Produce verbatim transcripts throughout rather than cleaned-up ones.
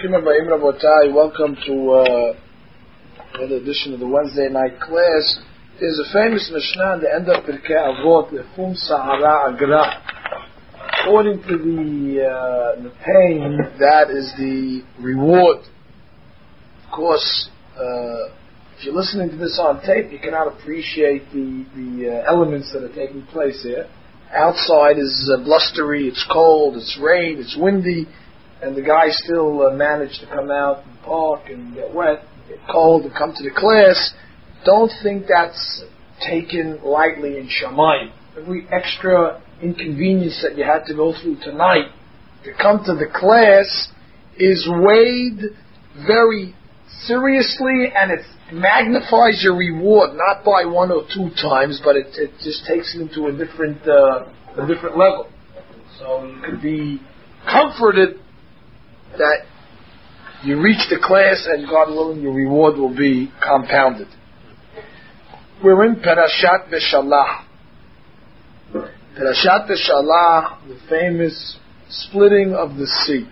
Bruchim Habayim Rabotai, welcome to uh, another edition of the Wednesday night class. There's a famous Mishnah at the end of Pirkei Avot, Lefum Sahara Agra. According to the uh, the pain, that is the reward. Of course, uh, if you're listening to this on tape, you cannot appreciate the the uh, elements that are taking place here. Outside is uh, blustery, it's cold, it's rain, it's windy, and the guys still uh, manage to come out and park and get wet, get cold, and come to the class. Don't think that's taken lightly in Shamayim. Every extra inconvenience that you had to go through tonight to come to the class is weighed very seriously, and it magnifies your reward, not by one or two times, but it, it just takes it into a different uh, a different level. So you could be comforted that you reach the class, and God willing, your reward will be compounded. We're in Parashat Beshalach. Parashat Beshalach, the famous splitting of the sea.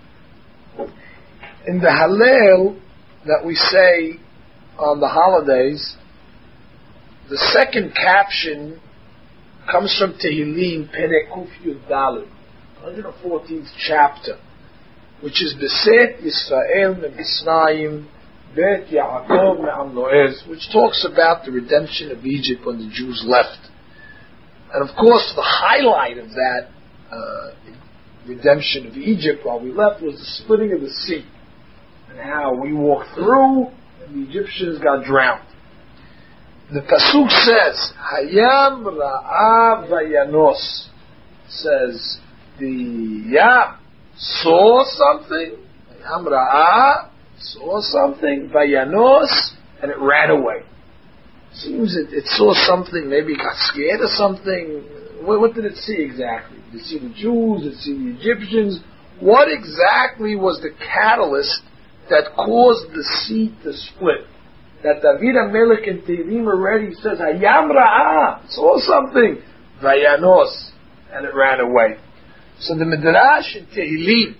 In the Hallel that we say on the holidays, the second caption comes from Tehillim, Perek Kuf Yud Daled, one hundred fourteenth chapter, which is Beset Yisrael Me'Misnayim Bet Yaakov Me'am Loez, which talks about the redemption of Egypt when the Jews left. And of course, the highlight of that uh, redemption of Egypt while we left was the splitting of the sea, and how we walked through and the Egyptians got drowned. The pasuk says, Hayam Ra'a Vayanos, says the Yam saw something, Hayam Ra'a saw something, Vayanos, and it ran away. Seems it, it saw something, maybe it got scared of something. What, what did it see exactly? Did it see the Jews? Did it see the Egyptians? What exactly was the catalyst that caused the sea to split? That David HaMelech in Tehillim already says, Hayam Ra'ah, saw something, Vayanos, and it ran away. So the Midrash in Tehillim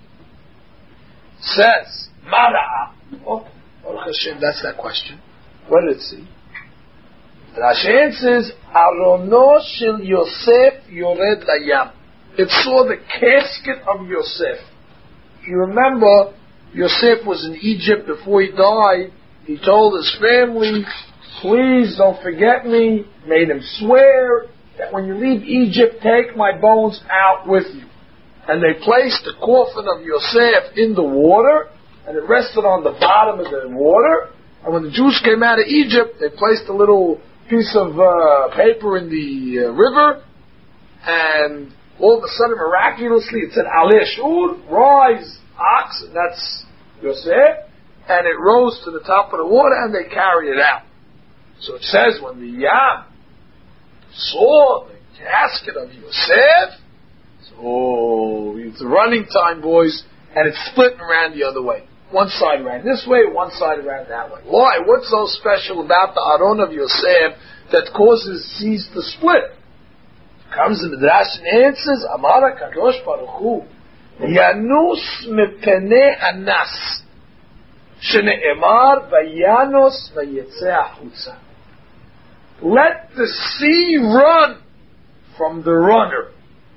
says, Mara'ah. Oh, Baruch Hashem, that's that question. What did it see? Rashi answers, Arono shel Yosef yored layam. It saw the casket of Yosef. If you remember, Yosef was in Egypt before he died. He told his family, please don't forget me. Made him swear that when you leave Egypt, take my bones out with you. And they placed the coffin of Yosef in the water, and it rested on the bottom of the water. And when the Jews came out of Egypt, they placed a little piece of uh, paper in the uh, river, and all of a sudden, miraculously, it said, Aleh Shur, rise, ox, and that's Yosef, and it rose to the top of the water, and they carried it out. So it says, when the Yam saw the casket of Yosef, so it's running time, boys, and it's splitting around the other way. One side ran this way, one side ran that way. Why? What's so special about the Aron of Yosef that causes seas to split? Comes the Midrash and answers, Amar HaKadosh Baruch Hu, Yanus mepene anas, shene'emar vayanos vayetzeh achutza. Let the sea run from the runner.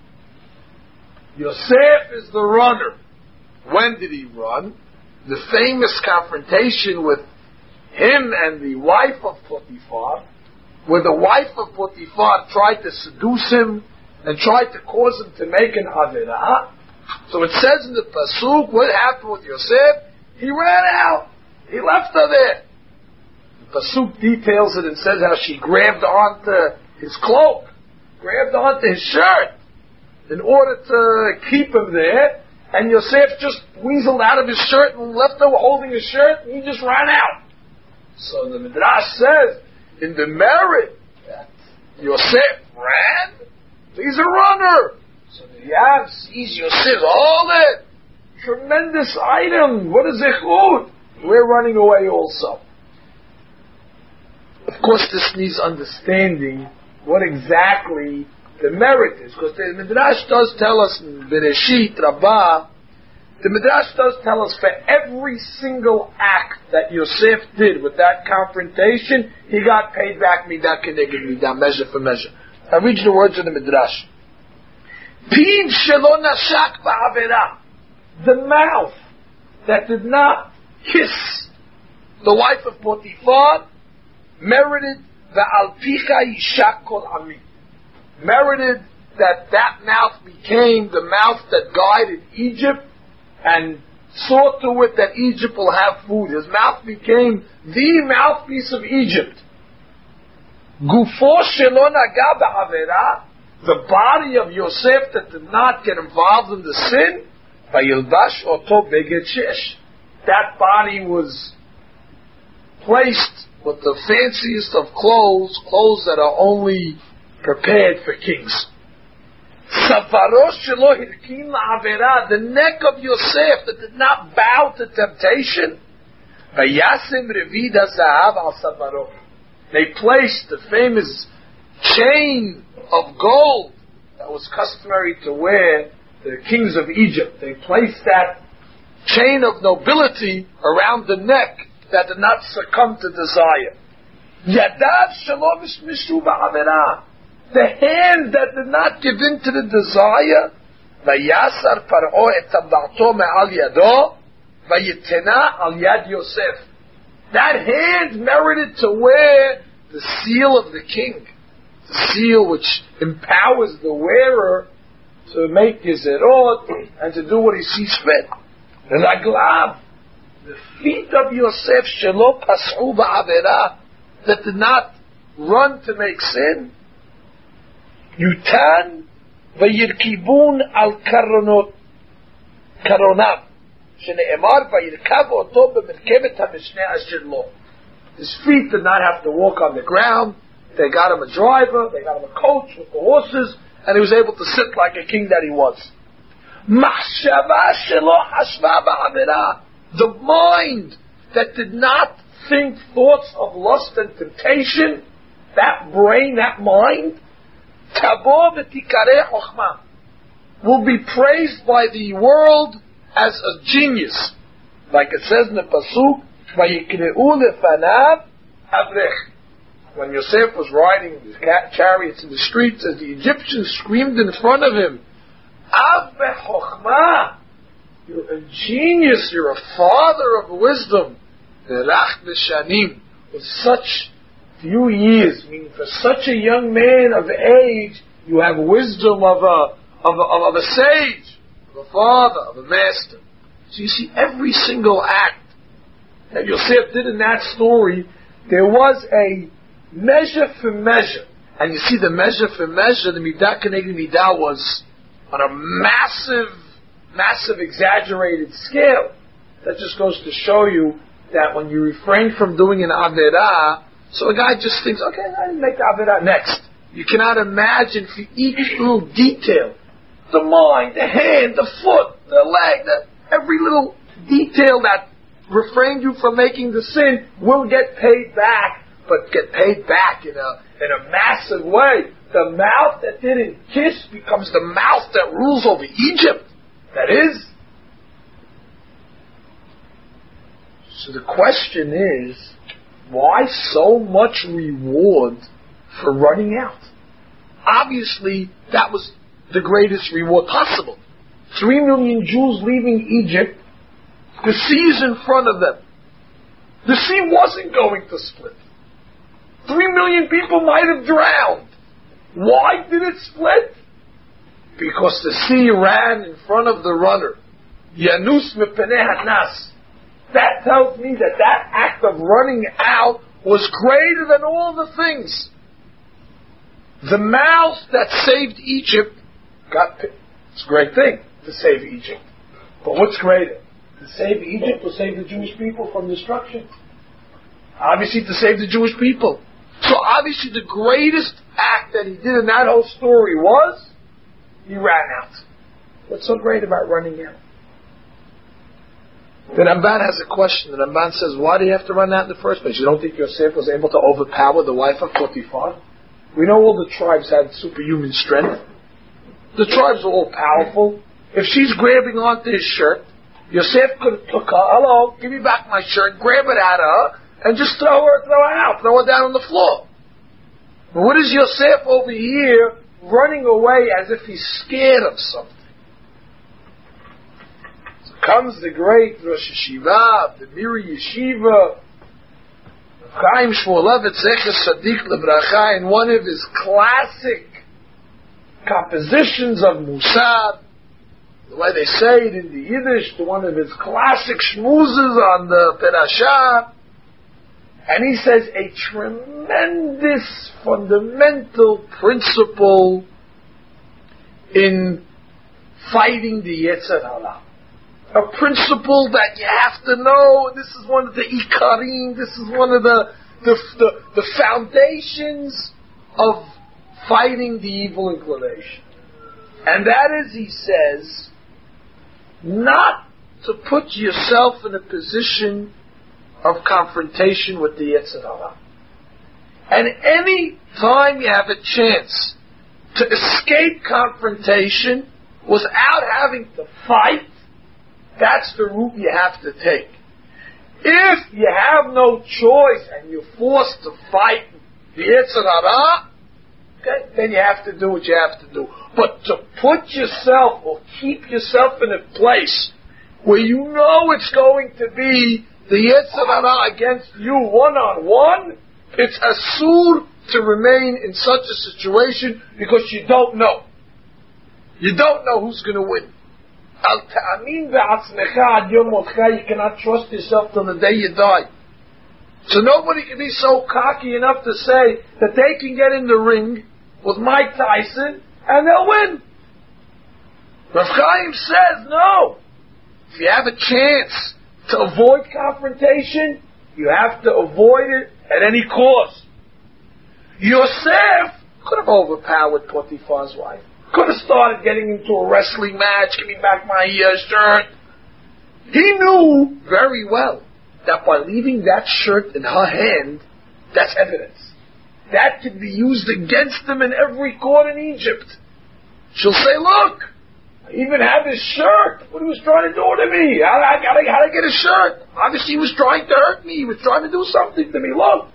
Yosef is the runner. When did he run? The famous confrontation with him and the wife of Potiphar, where the wife of Potiphar tried to seduce him and tried to cause him to make an avirah. So it says in the pasuk, what happened with Yosef? He ran out. He left her there. The pasuk details it and says how she grabbed onto his cloak, grabbed onto his shirt in order to keep him there. And Yosef just weaseled out of his shirt and left her holding his shirt, and he just ran out. So the Midrash says, in the merit that Yosef ran, he's a runner. So the Yam sees Yosef, hold it, tremendous item, what is it? We're running away also. Of course, this needs understanding what exactly the merit is, because the Midrash does tell us in Bereshit Rabbah The Midrash does tell us for every single act that Yosef did with that confrontation, he got paid back midah keneged midah, measure for measure. I read you the words of the Midrash. Piv shelo nashak ba'avera, the mouth that did not kiss the wife of Potiphar, merited ve'al picha yishak kol ami, merited that that mouth became the mouth that guided Egypt and saw to it that Egypt will have food. His mouth became the mouthpiece of Egypt. Gufo shelo naga ba'avera, the body of Yosef that did not get involved in the sin, vayilbash oto beged shesh, that body was placed with the fanciest of clothes, clothes that are only prepared for kings. Savarosh shelo hirkin la'avera, the neck of Yosef that did not bow to temptation, vayasim revida zahav al savaro, they placed the famous chain of gold that was customary to wear the kings of Egypt. They placed that chain of nobility around the neck that did not succumb to desire. Yadav shelo mishu ba'avera, the hand that did not give in to the desire. Vayasar Paro et tablato me'al yado, vayitena al yad Yosef. That hand merited to wear the seal of the king, the seal which empowers the wearer to make his erot and to do what he sees fit. The raglav, the feet of Yosef shelo pas'u ba'avera, that did not run to make sin. Yutan vayirkibun al karonot karonav shene'emar vayirkav oto b'merkevet ha'mishneh asher lo. His feet did not have to walk on the ground. They got him a driver, they got him a coach with the horses, and he was able to sit like a king that he was. Machshava shelo hashva ba'avera, the mind that did not think thoughts of lust and temptation, that brain, that mind, tabo v'tikareh chokhmah, will be praised by the world as a genius. Like it says in the Pasuk, vayikre'u lefanav avrech. When Yosef was riding his chariots in the streets, as the Egyptians screamed in front of him, Av b'chokhmah, you're a genius, you're a father of wisdom. V'rach b'shanim, with such few years, meaning for such a young man of age, you have wisdom of a of a, of a sage, of a father, of a master. So you see, every single act that Yosef did in that story, there was a measure for measure. And you see, the measure for measure, the midah keneged midah, was on a massive, massive, exaggerated scale. That just goes to show you that when you refrain from doing an averah, so a guy just thinks, okay, I didn't make the averah, next. You cannot imagine for each little detail, the mind, the hand, the foot, the leg, the, every little detail that refrained you from making the sin will get paid back, but get paid back in a in a massive way. The mouth that didn't kiss becomes the mouth that rules over Egypt. That is. So the question is, why so much reward for running out? Obviously, that was the greatest reward possible. Three million Jews leaving Egypt, the sea is in front of them. The sea wasn't going to split. Three million people might have drowned. Why did it split? Because the sea ran in front of the runner. Yanus mepeneh hanas. That tells me that that act of running out was greater than all the things. The mouth that saved Egypt got picked. It's a great thing to save Egypt. But what's greater? To save Egypt or save the Jewish people from destruction? Obviously to save the Jewish people. So obviously the greatest act that he did in that whole story was, he ran out. What's so great about running out? The Ramban has a question. The Ramban says, why do you have to run out in the first place? You don't think Yosef was able to overpower the wife of Potiphar? We know all the tribes had superhuman strength. The tribes are all powerful. If she's grabbing onto his shirt, Yosef could have took her, hello, give me back my shirt, grab it out of her, and just throw her, throw her out, throw her down on the floor. But what is Yosef over here running away as if he's scared of something? So comes the great Rosh Yeshiva, the Miri Yeshiva, Chaim Shmulevitz Zecher Sadiq Lebracha, in one of his classic compositions of Musar, the way they say it in the Yiddish, to one of his classic shmuzes on the Perashah, and he says a tremendous fundamental principle in fighting the Yetzer Hara. A principle that you have to know. This is one of the ikarim. This is one of the the, the the foundations of fighting the evil inclination. And that is, he says, not to put yourself in a position of confrontation with the Yetzer Hara. And any time you have a chance to escape confrontation without having to fight, that's the route you have to take. If you have no choice and you're forced to fight the Yetzer Hara, okay, then you have to do what you have to do. But to put yourself or keep yourself in a place where you know it's going to be the Yetzer Hara against you one-on-one, it's asur to remain in such a situation because you don't know. You don't know who's going to win. Al ta'amin ve'atzmecha ad yom motcha, you cannot trust yourself till the day you die. So nobody can be so cocky enough to say that they can get in the ring with Mike Tyson and they'll win. Rav Chaim says no. If you have a chance to avoid confrontation, you have to avoid it at any cost. Yosef could have overpowered Potiphar's wife. Could have started getting into a wrestling match, give me back my uh, shirt. He knew very well that by leaving that shirt in her hand, that's evidence. That could be used against him in every court in Egypt. She'll say, look, I even have his shirt. What he was trying to do to me. How I got to get his shirt. Obviously he was trying to hurt me. He was trying to do something to me. Look.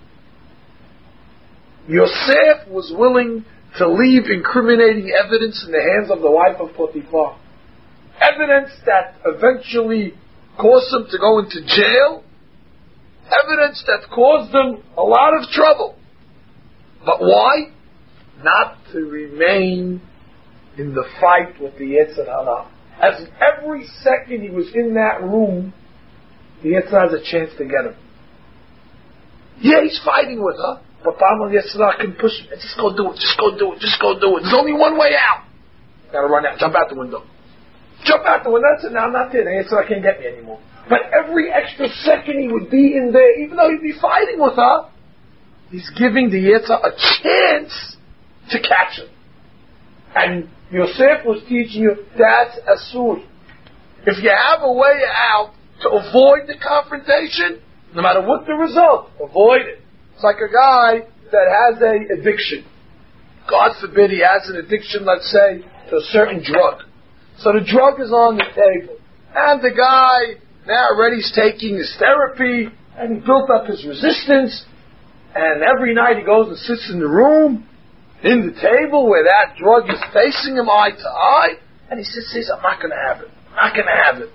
Yosef was willing to leave incriminating evidence in the hands of the wife of Potiphar. Evidence that eventually caused him to go into jail. Evidence that caused him a lot of trouble. But why? Not to remain in the fight with the Yetzer Hara. As every second he was in that room, the Yetzer Hara has a chance to get him. Yeah, he's fighting with her, but Pamela Yetzer Hara can push him. Just go do it, just go do it, just go do it. There's only one way out. Gotta run out, jump out the window. Jump out the window, that's it, now I'm not there, the Yetzer Hara can't get me anymore. But every extra second he would be in there, even though he'd be fighting with her, he's giving the Yetzer Hara a chance to catch him. And Yosef was teaching you that's asur. If you have a way out to avoid the confrontation, no matter what the result, avoid it. It's like a guy that has a addiction. God forbid he has an addiction, let's say, to a certain drug. So the drug is on the table. And the guy now already is taking his therapy, and he built up his resistance, and every night he goes and sits in the room, in the table where that drug is facing him eye to eye, and he sits and says, I'm not going to have it. I'm not going to have it.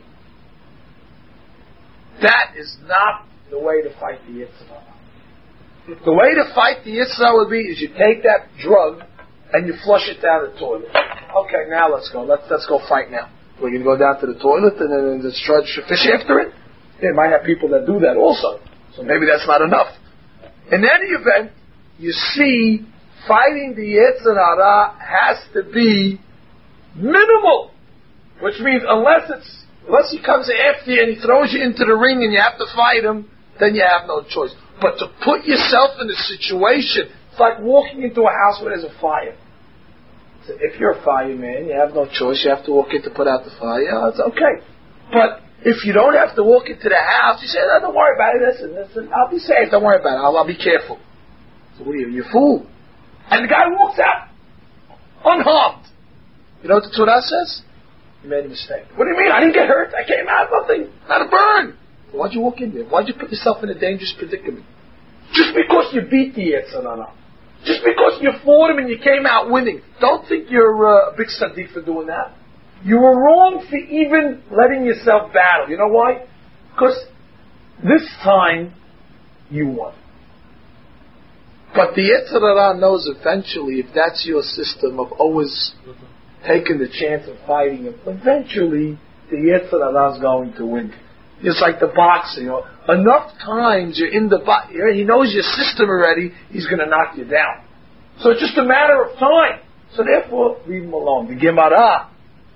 That is not the way to fight the Yetzer Hara. The way to fight the Yetzer Hara would be is you take that drug and you flush it down the toilet. Okay, now let's go. Let's let's go fight now. We're going to go down to the toilet and then just try to fish after it. There might have people that do that also. So maybe that's not enough. In any event, you see, fighting the Yetzer Hara has to be minimal. Which means unless it's unless he comes after you and he throws you into the ring and you have to fight him, then you have no choice. But to put yourself in a situation, it's like walking into a house where there's a fire. So if you're a fireman, you have no choice. You have to walk in to put out the fire. It's okay. But if you don't have to walk into the house, you say, no, don't worry about it. Listen, listen, I'll be safe. Don't worry about it. I'll, I'll be careful. So what are you? You're a fool. And the guy walks out unharmed. You know what the Torah says? You made a mistake. What do you mean? I didn't get hurt. I came out nothing. Not a burn. Why'd you walk in there? Why'd you put yourself in a dangerous predicament? Just because you beat the Yetzer Hara. Just because you fought him and you came out winning. Don't think you're uh, a big tzaddik for doing that. You were wrong for even letting yourself battle. You know why? Because this time you won. But the Yetzer Hara knows eventually, if that's your system of always taking the chance of fighting him, eventually the Yetzer Hara is going to win. It's like the boxer, you know. Enough times you're in the box, he knows your system already, he's going to knock you down. So it's just a matter of time. So therefore, leave him alone. The Gemara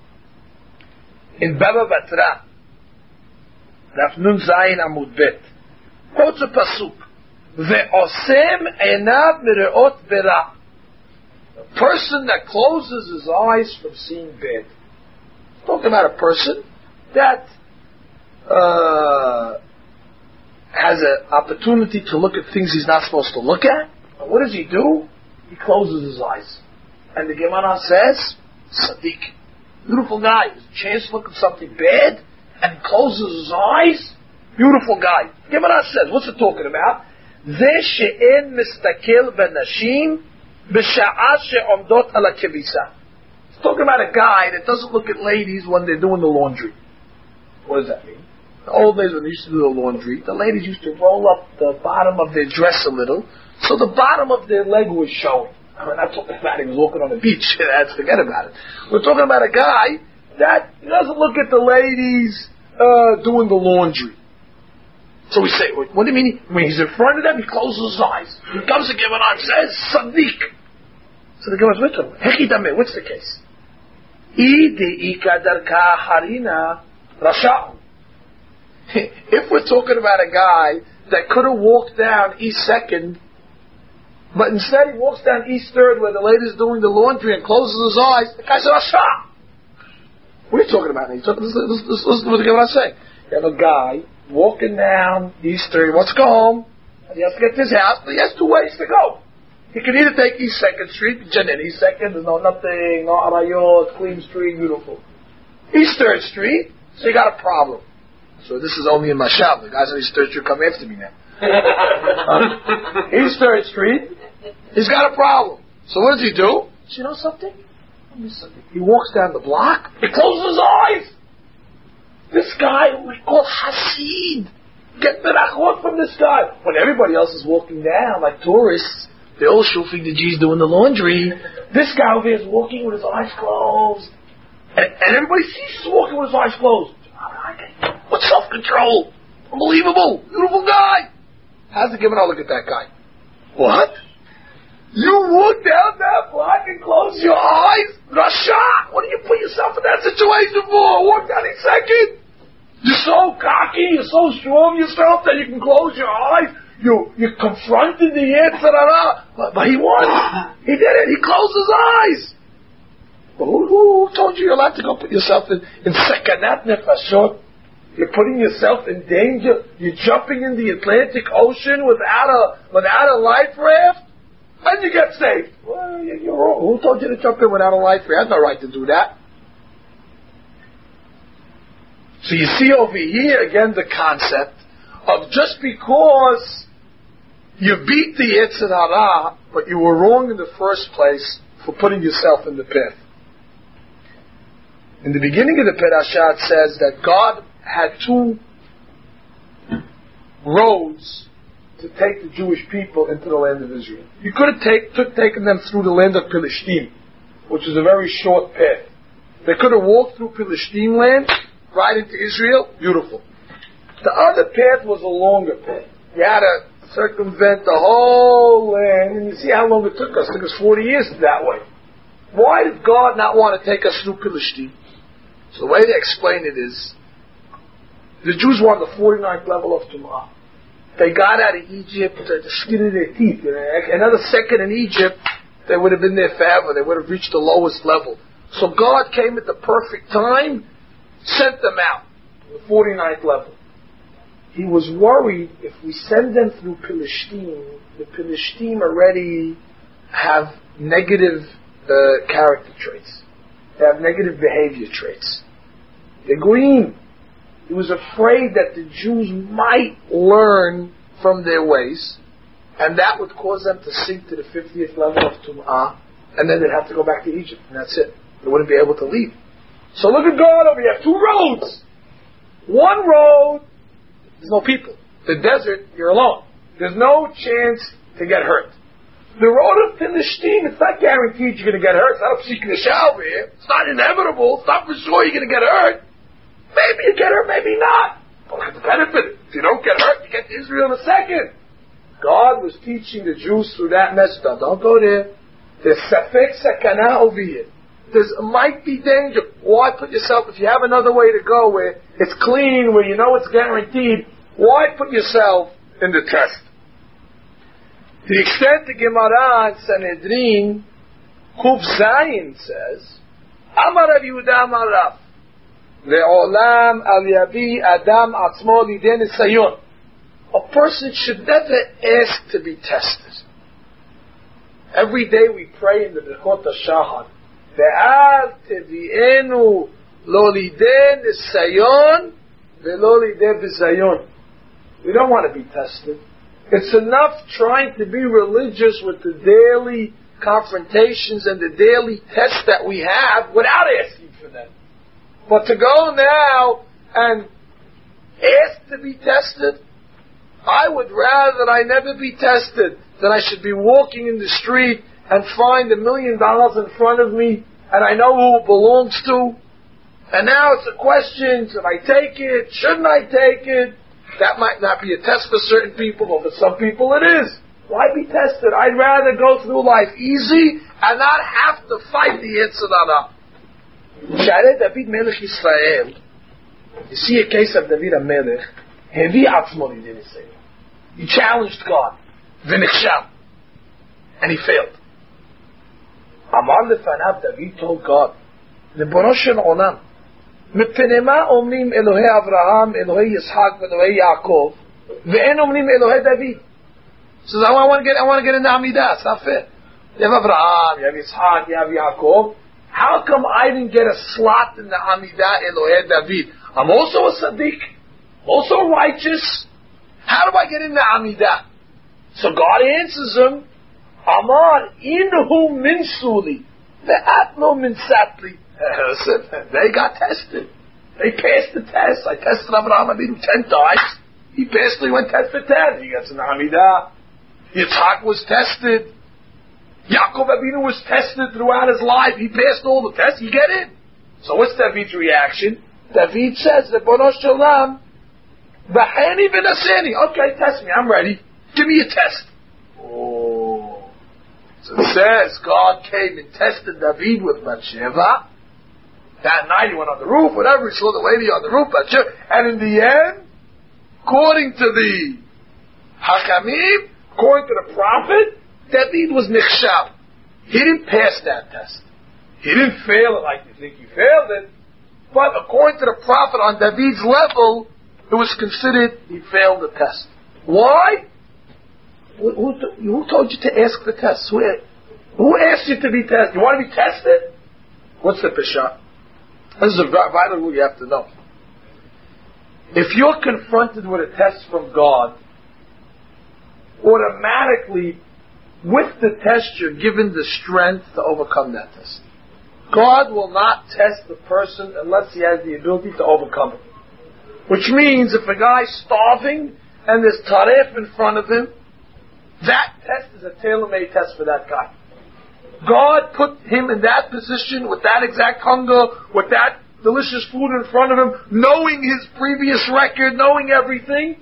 in Baba Batra, Daf Nun Zayin Amud Bet, quotes a pasuk. Ve'osem enav mireot bera. A person that closes his eyes from seeing bad. Talking about a person that uh, has an opportunity to look at things he's not supposed to look at. And what does he do? He closes his eyes. And the Gemara says, Sadiq, beautiful guy, has a chance to look at something bad, and he closes his eyes. Beautiful guy. The Gemara says, what's it talking about? זה שאין מסתכל בנשים בשעה שעומדות על הכביסה. It's talking about a guy that doesn't look at ladies when they're doing the laundry. What does that mean? The old days when they used to do the laundry, the ladies used to roll up the bottom of their dress a little, so the bottom of their leg was showing. We're not talking about he was walking on the beach. That's forget about it. We're talking about a guy that doesn't look at the ladies uh, doing the laundry. So we say, what do you mean? When he's in front of them, he closes his eyes. He comes to give an arm, says, Sadiq. So the Gemara is with him. Hechidame, what's the case? If we're talking about a guy that could have walked down East Second, but instead he walks down East Third where the lady's doing the laundry and closes his eyes, the guy's a Rasha. What are you talking about? Listen to what the Gemara is saying. You have a guy walking down East Third, he wants to go home, and he has to get to his house, but he has two ways to go. He can either take East Second Street, Janin, East Second, there's no nothing, no arayot, clean street, beautiful. East Third Street, so you got a problem. So this is only in Mashal. The guys on East Third Street come after me now. uh, East Third Street, he's got a problem. So what does he do? So you know something? He walks down the block, he closes his eyes. This guy, we call Hasid. Get berachot from this guy. When everybody else is walking down, like tourists, they all shufing the G's doing the laundry. This guy over here is walking with his eyes closed. And, and everybody sees he's walking with his eyes closed. What self-control? Unbelievable. Beautiful guy. How's the Gemara look at that guy? What? You walk down that block and close your eyes? Rasha! What do you put yourself in that situation for? Walk down in second. You're so cocky, you're so sure of yourself that you can close your eyes. You you confronted the Yetzer Hara, but, but he won. He did it. He closed his eyes. But who, who, who told you you're allowed to go put yourself in in sekanat nefashot? You're putting yourself in danger. You're jumping in the Atlantic Ocean without a without a life raft, and you get saved. Well, you're wrong. Who told you to jump in without a life raft? You have no right to do that. So you see over here again the concept of just because you beat the Yetzer Hara, but you were wrong in the first place for putting yourself in the pit. In the beginning of the Parashat it says that God had two roads to take the Jewish people into the land of Israel. You could have take, took, taken them through the land of Philistine, which is a very short path. They could have walked through Philistine land, right into Israel, beautiful. The other path was a longer path. You had to circumvent the whole land, and you see how long it took us. It took us forty years that way. Why did God not want to take us through Philistine? So the way they explain it is, the Jews were on the forty-ninth level of Tumah. They got out of Egypt to the skin of their teeth. Another second in Egypt, they would have been there forever. They would have reached the lowest level. So God came at the perfect time, sent them out to the forty-ninth level. He was worried if we send them through Philistine, the Philistine already have negative uh, character traits. They have negative behavior traits. the Goyim. He was afraid that the Jews might learn from their ways, and that would cause them to sink to the fiftieth level of Tum'ah, and then they'd have to go back to Egypt, and that's it. They wouldn't be able to leave. So look at God over here. Two roads. One road, there's no people. The desert, you're alone. There's no chance to get hurt. The road of Philistine, it's not guaranteed you're going to get hurt. It's not a secret over here. It's not inevitable. It's not for sure you're going to get hurt. Maybe you get hurt, maybe not. But look at the benefit. If you don't get hurt, you get to Israel in a second. God was teaching the Jews through that message. Don't go there. There's safek sakana over here. There might be danger. Why put yourself, if you have another way to go where it's clean, where you know it's guaranteed, why put yourself in the test? To the extent the Gemara in Sanhedrin, Kuf Zayin says, Amar Rav Yehuda Amar Rav, Le'olam al yavi adam atzmo lidei nisayon. A person should never ask to be tested. Every day we pray in the Birkot HaShahar, Ve'al tevi'enu lo lidei nisayon ve'lo lidei bizayon. We don't want to be tested. It's enough trying to be religious with the daily confrontations and the daily tests that we have without asking for them. But to go now and ask to be tested, I would rather that I never be tested than I should be walking in the street and find a million dollars in front of me and I know who it belongs to. And now it's a question, should I take it? Shouldn't I take it? That might not be a test for certain people, but for some people it is. Why be tested? I'd rather go through life easy and not have to fight the Yetzer Hara. Share David Melech Yisrael. You see a case of David HaMelech. Hevi atzmo lidei nisayon. He challenged God. V'nichshal. And he failed. Amar lefanav, David told God, Ribono shel olam, מפני מה אומרים אלוהי אברהם, אלוהי יצחק ואלוהי יעקב, ואין אומרים אלוהי דוד? He says, I want to get, I want to get in the Amidah. It's not fair. You have Abraham, you have Yitzhak, you have Yaakov. How come I didn't get a slot in the Amidah Elohei David? I'm also a Sadiq, also righteous. How do I get in the Amidah? So God answers him, Amar inhu minsuli, ve'atno minsatli. Listen, they got tested. They passed the test. I tested Abraham Avinu ten times. He passed, he went ten for ten. He gets an Amidah. Yitzhak was tested. Yaakov Avinu was tested throughout his life. He passed all the tests. He get in. So what's David's reaction? David says, Ribono shel olam, v'hani v'naseni. Okay, test me. I'm ready. Give me a test. Oh. So it says God came and tested David with Bathsheba. That night he went on the roof, whatever, he saw the lady on the roof, and in the end, according to the Hakamim, according to the prophet, David was nichshal. He didn't pass that test. He didn't fail it like you think he failed it, but according to the prophet on David's level, it was considered he failed the test. Why? Who, who, who told you to ask the test? Who, who asked you to be tested? You want to be tested? What's the peshat? This is a vital rule you have to know. If you're confronted with a test from God, automatically, with the test, you're given the strength to overcome that test. God will not test the person unless he has the ability to overcome it. Which means if a guy's starving and there's taref in front of him, that test is a tailor-made test for that guy. God put him in that position with that exact hunger, with that delicious food in front of him, knowing his previous record, knowing everything,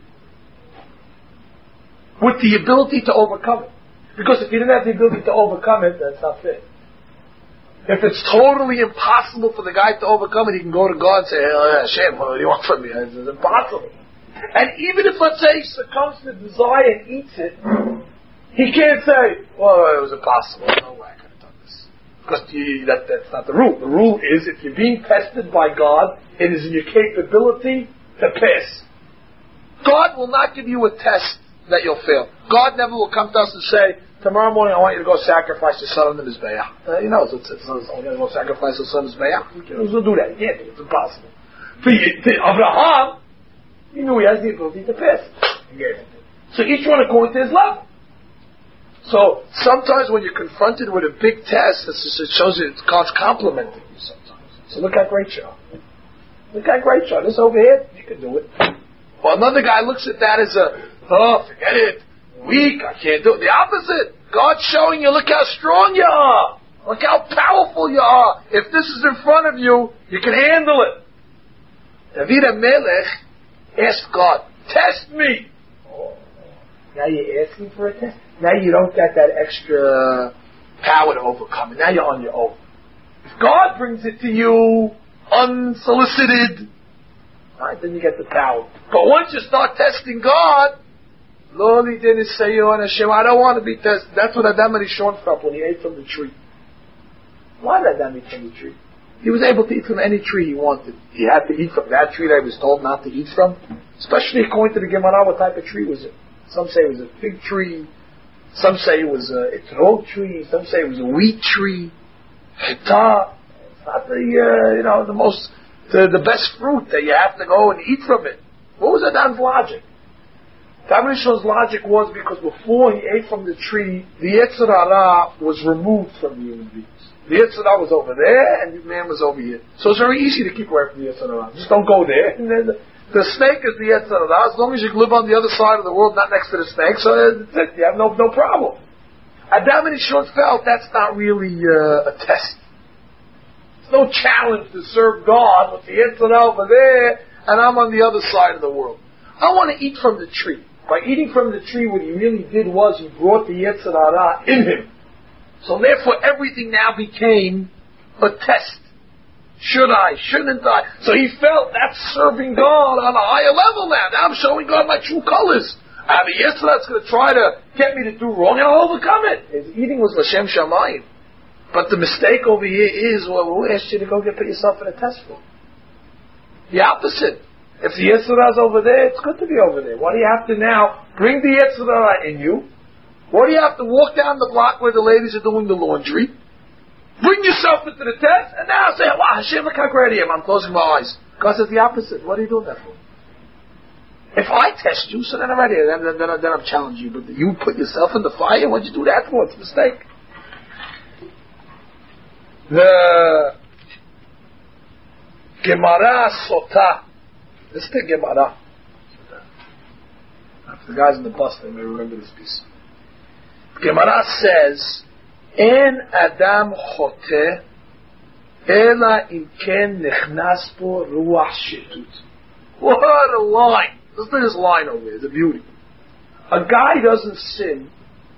with the ability to overcome it. Because if he didn't have the ability to overcome it, that's not fair. If it's totally impossible for the guy to overcome it, he can go to God and say, oh, Hashem, what do you want from me? It's impossible. And even if, let's say, he succumbs to desire and eats it, he can't say, well, it was impossible. No way I could have done this. Because you, that, that's not the rule. The rule is if you're being tested by God, it is in your capability to pass. God will not give you a test that you'll fail. God never will come to us and say, tomorrow morning I want you to go sacrifice your son on the Mizbeach. Uh, you know, it's, it's, it's, I'm going to go sacrifice your son on the Mizbeach. Who's going to do that? He can't do it. It's impossible. For, for Abraham, he knew he has the ability to pass. So each one according to his level. So sometimes when you're confronted with a big test, it shows you God's complimenting you sometimes. So look how great you are. Look how great you are. This over here, you can do it. Or another guy looks at that as a, oh, forget it, weak, I can't do it. The opposite. God's showing you, look how strong you are. Look how powerful you are. If this is in front of you, you can handle it. David HaMelech asked God, test me. Oh, now you're asking for a test? Now you don't get that extra power to overcome it. Now you're on your own. If God brings it to you unsolicited, right, then you get the power. But once you start testing God, Loli didn't say you on Hashem, I don't want to be tested. That's what Adam Rishon felt when he ate from the tree. Why did Adam eat from the tree? He was able to eat from any tree he wanted. He had to eat from that tree that he was told not to eat from. Especially according to the Gemara, what type of tree was it? Some say it was a fig tree. Some say it was a etrog tree. Some say it was a wheat tree. Chita. It's not the, uh, you know, the most, the, the best fruit that you have to go and eat from it. What was Adam's logic? Adam Rishon's logic was because before he ate from the tree, the Yetzer Hara was removed from the human beings. The Yetzer Hara was over there, and the man was over here. So it's very easy to keep away from the Yetzer Hara. Just don't go there. And then the, the snake is the Yetzer Hara. As long as you can live on the other side of the world, not next to the snake, so that's it. You have no no problem. Adam Rishon felt that's not really uh, a test. It's no challenge to serve God with the Yetzer Hara over there, and I'm on the other side of the world. I want to eat from the tree. By eating from the tree, what he really did was he brought the Yetzer Hara in him. So therefore, everything now became a test. Should I? Shouldn't I? So he felt that's serving God on a higher level now. Now I'm showing God my true colors. I have a Yetzer Hara that's going to try to get me to do wrong, and I'll overcome it. His eating was L'Shem Shamayim. But the mistake over here is, well, who asked you to go get put yourself in a test for? The opposite. If the Yetzer Hara's over there, it's good to be over there. Why do you have to now bring the Yetzer Hara in you? Why do you have to walk down the block where the ladies are doing the laundry? Bring yourself into the test, and now say, wow, Hashem, look how great I am. I'm closing my eyes. God says the opposite. What are you doing that for? If I test you, so then I'm ready. Then, then, then, then I'm challenging you. But you put yourself in the fire, what'd you do that for? It's a mistake. The Gemara Sotah. This is the Gemara. For the guys in the bus, they may remember this piece. Gemara says, "En Adam chote, ela imken nechnas po ruach shetut." What a line! Listen to this line over here. It's a beauty. A guy doesn't sin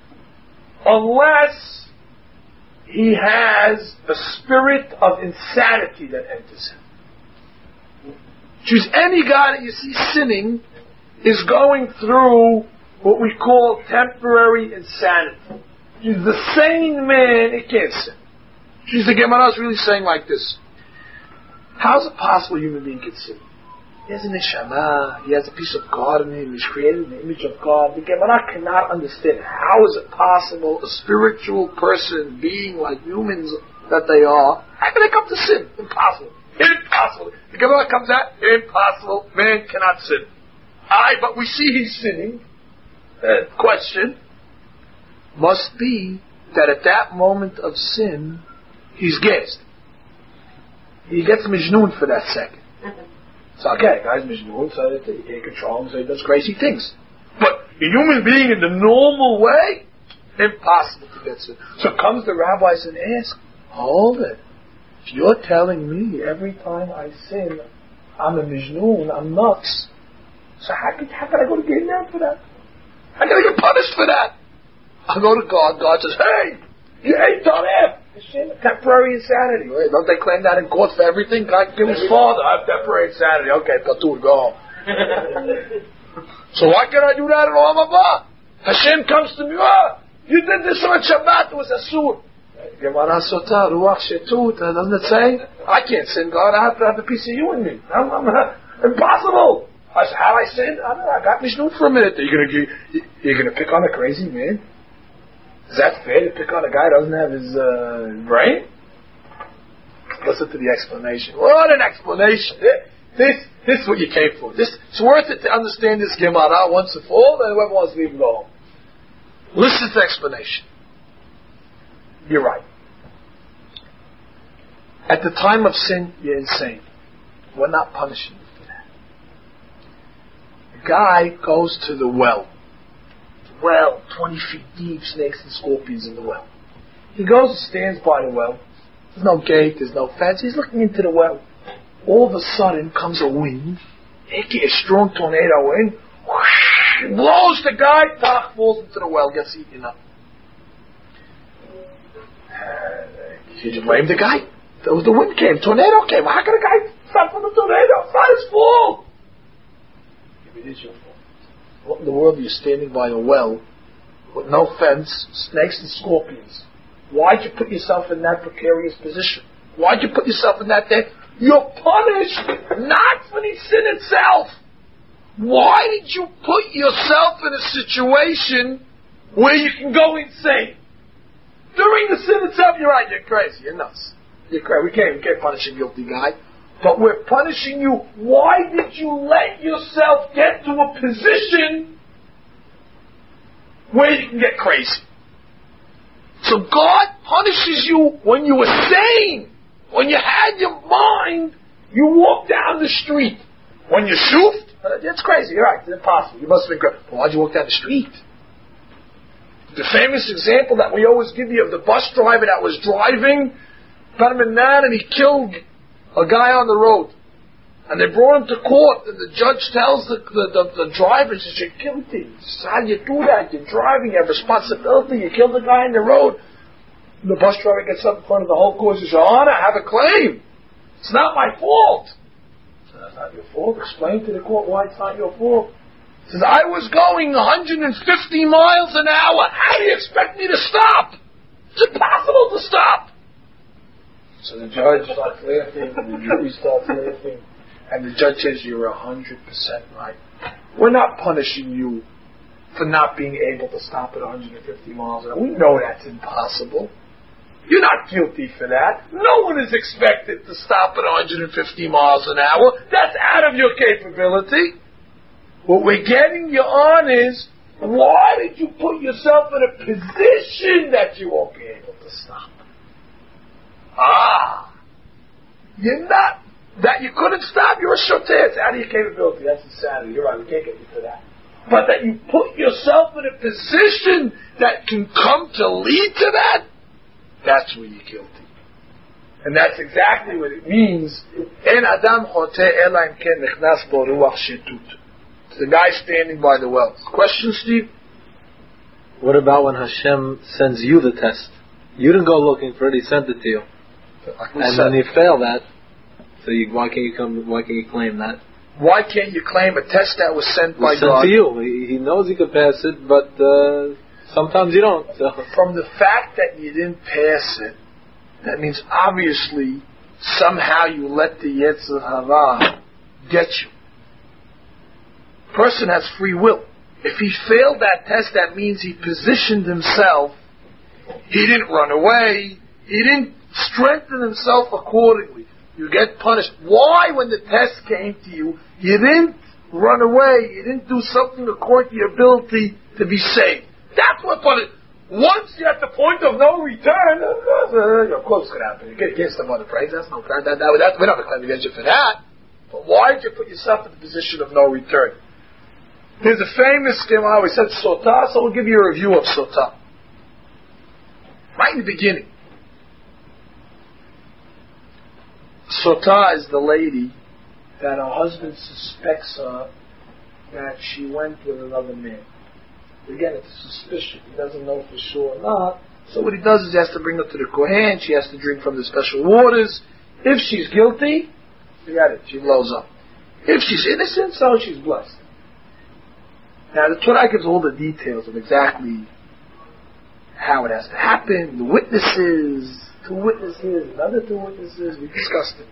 unless he has a spirit of insanity that enters him. Choose any guy that you see sinning is going through what we call temporary insanity. He's the sane man, he can't sin. She's the Gemara is really saying like this. How is it possible a human being can sin? He has a neshama, he has a piece of God in him, he's created in the image of God. The Gemara cannot understand how is it possible a spiritual person, being like humans that they are, how can they come to sin? Impossible. Impossible. The Gemara comes out, impossible. Man cannot sin. Aye, but we see he's sinning. Uh, question must be that at that moment of sin, he's gassed. He gets Mijnun for that second. It's okay, guy's Mijnun, so he can't control him, so he does crazy things. But a human being in the normal way, impossible to get sin. So comes the rabbis and asks, hold it. If you're telling me every time I sin, I'm a Mijnun, I'm nuts, so how can, how can I go to Gehenna for that? How can I get punished for that? I go to God, God says, hey, you ain't done it. Temporary insanity. Wait, don't they claim that in court for everything? God killed his father. I have temporary insanity. Okay, Patur, go home. So why can't I do that in Olam Haba? Hashem comes to me, oh, you did this on Shabbat, it was Asur. Gemara Sotah, Ruach Shetut, doesn't it say? I can't sin, God, I have to have a piece of you in me. I'm, I'm, uh, impossible. I said, how I sin? I don't know, I got Mishnut for a minute. Are you going to you're gonna pick on a crazy man? Is that fair to pick on a guy who doesn't have his uh, brain? Listen to the explanation. What an explanation. this, this is what you came for. This, it's worth it to understand this Gemara once and for all, and whoever wants to leave, go home. Listen to the explanation. You're right. At the time of sin, you're insane. We're not punishing you for that. The guy goes to the well. The well, twenty feet deep, snakes and scorpions in the well. He goes and stands by the well. There's no gate, there's no fence. He's looking into the well. All of a sudden comes a wind, a strong tornado wind, whoosh, blows the guy, Tach falls into the well, gets eaten up. Uh, Should you blame the guy? The, the wind came, tornado came. How can a guy stop from the tornado? It's not his fault. If it is your fault. What in the world are you standing by a well with no fence, snakes and scorpions? Why'd you put yourself in that precarious position? Why'd you put yourself in that thing? You're punished not for the sin itself. Why did you put yourself in a situation where you can go insane? During the sin itself, you're right, you're crazy, you're nuts. You're crazy. We can't, we can't punish a guilty guy. But we're punishing you. Why did you let yourself get to a position where you can get crazy? So God punishes you when you were sane. When you had your mind, you walked down the street. When you shoofed, uh, that's crazy. You're right. It's impossible. You must have been crazy. Well, why'd you walk down the street? The famous example that we always give you of the bus driver that was driving Parmenan and he killed a guy on the road. And they brought him to court and the judge tells the, the, the, the driver, he says, you're guilty. He says, how do you do that? You're driving, you have responsibility, you killed a guy on the road. And the bus driver gets up in front of the whole court and says, Your Honor, I have a claim. It's not my fault. He says, that's not your fault. Explain to the court why it's not your fault. He says, I was going one hundred fifty miles an hour. How do you expect me to stop? It's impossible to stop. So the judge starts laughing, and the jury starts laughing, and the judge says, you're one hundred percent right. We're not punishing you for not being able to stop at one hundred fifty miles an hour. We know that's impossible. You're not guilty for that. No one is expected to stop at one hundred fifty miles an hour. That's out of your capability. What we're getting you on is, why did you put yourself in a position that you won't be able to stop? Ah, you're not, that you couldn't stop, you're a shoter, it's out of your capability, that's insanity, you're right, we can't get you for that. But that you put yourself in a position that can come to lead to that, that's where you're guilty. And that's exactly what it means, En Adam chote ela im ken nechnas bo ruach shetut. It's the guy standing by the well. Question, Steve? What about when Hashem sends you the test? You didn't go looking for it, He sent it to you. And then you fail that, so you, why can't you come? Why can't you claim that? Why can't you claim a test that was sent it was by sent God? to you. He, he knows you can pass it, but uh, sometimes you don't. So. From the fact that you didn't pass it, that means obviously somehow you let the Yetzer Hara get you. Person has free will. If he failed that test, that means he positioned himself. He didn't run away. He didn't strengthen himself accordingly. You get punished. Why, when the test came to you, you didn't run away, you didn't do something according to your ability to be saved? That's what punished. Once you're at the point of no return, of course it's going to happen. You can't give someone a praise. That's no praise. That, that, that, we're not going to claim against you for that. But why did you put yourself in the position of no return? There's a famous Gemara. We said Sotah, so we'll give you a review of Sotah. Right in the beginning. Sotah is the lady that her husband suspects her that she went with another man. Again, it's a suspicion. He doesn't know for sure or not. So what he does is he has to bring her to the Kohen. She has to drink from the special waters. If she's guilty, forget it. She blows up. If she's innocent, so she's blessed. Now the Torah gives all the details of exactly how it has to happen, the witnesses, two witnesses, another two witnesses, we discussed it.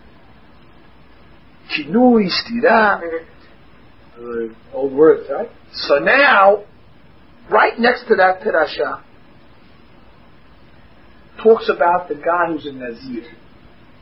Chinui, stira, uh, old words, right? So now, right next to that Perasha, talks about the guy who's a Nazir.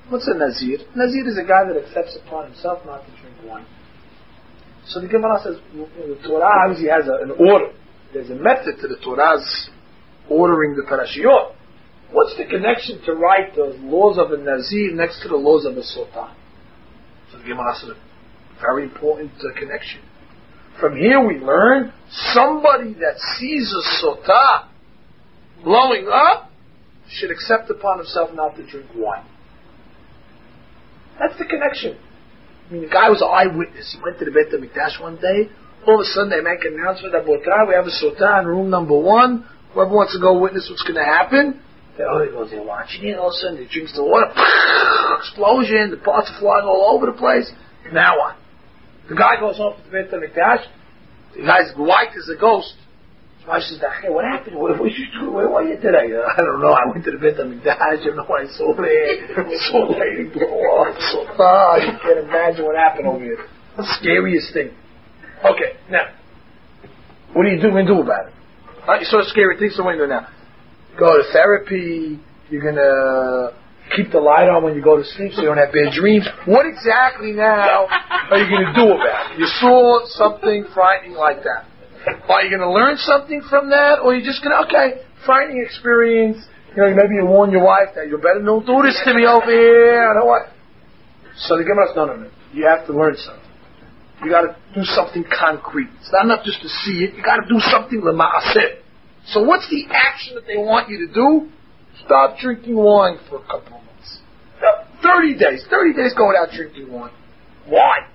What's a Nazir? Nazir is a guy that accepts upon himself not to drink wine. So the Gemara says, the Torah obviously has a, an order. There's a method to the Torah's ordering the parashiyot. What's the connection to write the laws of a Nazir next to the laws of a Sotah? So the Gemara says, a very important uh, connection. From here we learn, somebody that sees a Sotah blowing up should accept upon himself not to drink wine. That's the connection. I mean, the guy was an eyewitness. He went to the Beit HaMikdash one day. All of a sudden, they make an announcement that we have a Sotah in room number one. Whoever wants to go witness what's going to happen, they, oh, he goes there watching it. All of a sudden, he drinks the water. Explosion. The parts are flying all over the place. Now what? The guy goes home to the Beit HaMikdash. The guy's white as a ghost. I says, hey, what happened? Where, where, where were you today? Uh, I don't know. I went to the Beit HaMikdash. You know, I saw there. I saw lady blow up. So, ah, you can't imagine what happened over here. The scariest thing. Okay, now, what do you do and do about it? Uh, you saw a scary thing, so what are you doing now? Go to therapy. You're going to keep the light on when you go to sleep so you don't have bad dreams. What exactly now are you going to do about it? You saw something frightening like that. Are you going to learn something from that, or are you just going to, okay, frightening experience, you know, maybe you warn your wife that you better don't do this to me over here, I don't know what. So the Gemara says, no, no, no, you have to learn something. You got to do something concrete. It's not enough just to see it, you got to do something l'ma'aseh. So what's the action that they want you to do? Stop drinking wine for a couple of months. thirty days, thirty days go without drinking wine. Why?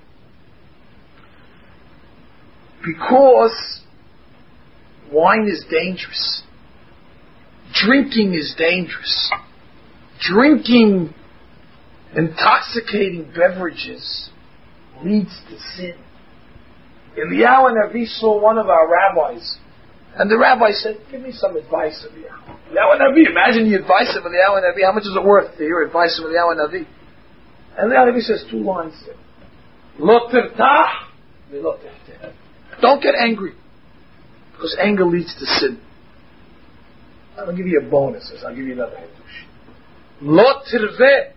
Because wine is dangerous. Drinking is dangerous. Drinking intoxicating beverages leads to sin. Eliyahu Navi saw one of our rabbis, and the rabbi said, give me some advice, Eliyahu. Eliyahu Navi, imagine the advice of Eliyahu Navi. How much is it worth to hear advice of Eliyahu Navi? And Eliyahu Navi says two lines there. Lo tirtah, v'lo tifteh. Don't get angry, because anger leads to sin. I'll give you a bonus. I'll give you another hitush. Lo tirveh.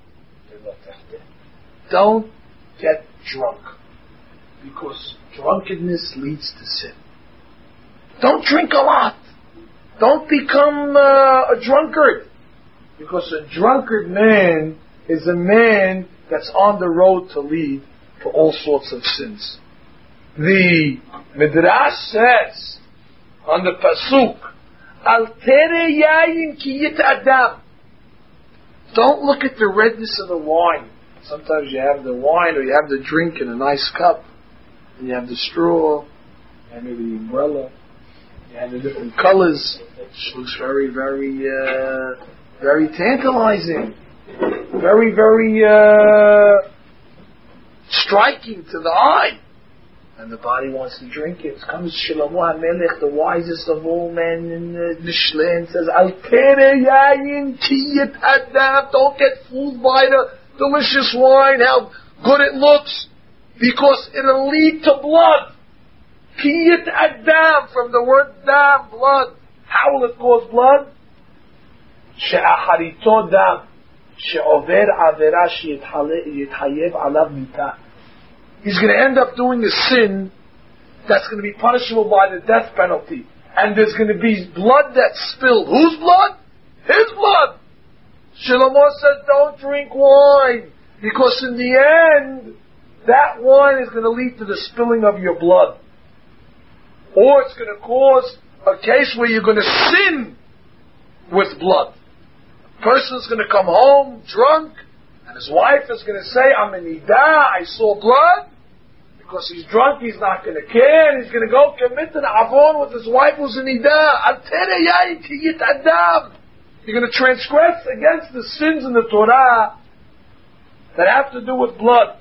Don't get drunk, because drunkenness leads to sin. Don't drink a lot. Don't become uh, a drunkard, because a drunkard man is a man that's on the road to lead to all sorts of sins. The Midrash says on the pasuk, Al tere yayin ki yit adam. Don't look at the redness of the wine. Sometimes you have the wine or you have the drink in a nice cup, and you have the straw, and maybe the umbrella, you have the different colors, which looks very, very, uh, very tantalizing, very, very uh, striking to the eye. And the body wants to drink it. Comes Shlomo HaMelech, the wisest of all men in the Mishle, and says, Al tere yayin ki yit adam. Don't get fooled by the delicious wine, how good it looks, because it'll lead to blood. Ki yit adam, from the word dam, blood. How will it cause blood? She'acharito dam, she'over avera she'yithayev alav mitah. He's going to end up doing a sin that's going to be punishable by the death penalty. And there's going to be blood that's spilled. Whose blood? His blood. Shlomo says, don't drink wine, because in the end, that wine is going to lead to the spilling of your blood. Or it's going to cause a case where you're going to sin with blood. A person's going to come home drunk, and his wife is going to say, I'm in Nida, I saw blood. Because he's drunk, he's not going to care, and he's going to go commit an avon with his wife who's in Nida. Al tere yayin ki yit adam. You're going to transgress against the sins in the Torah that have to do with blood.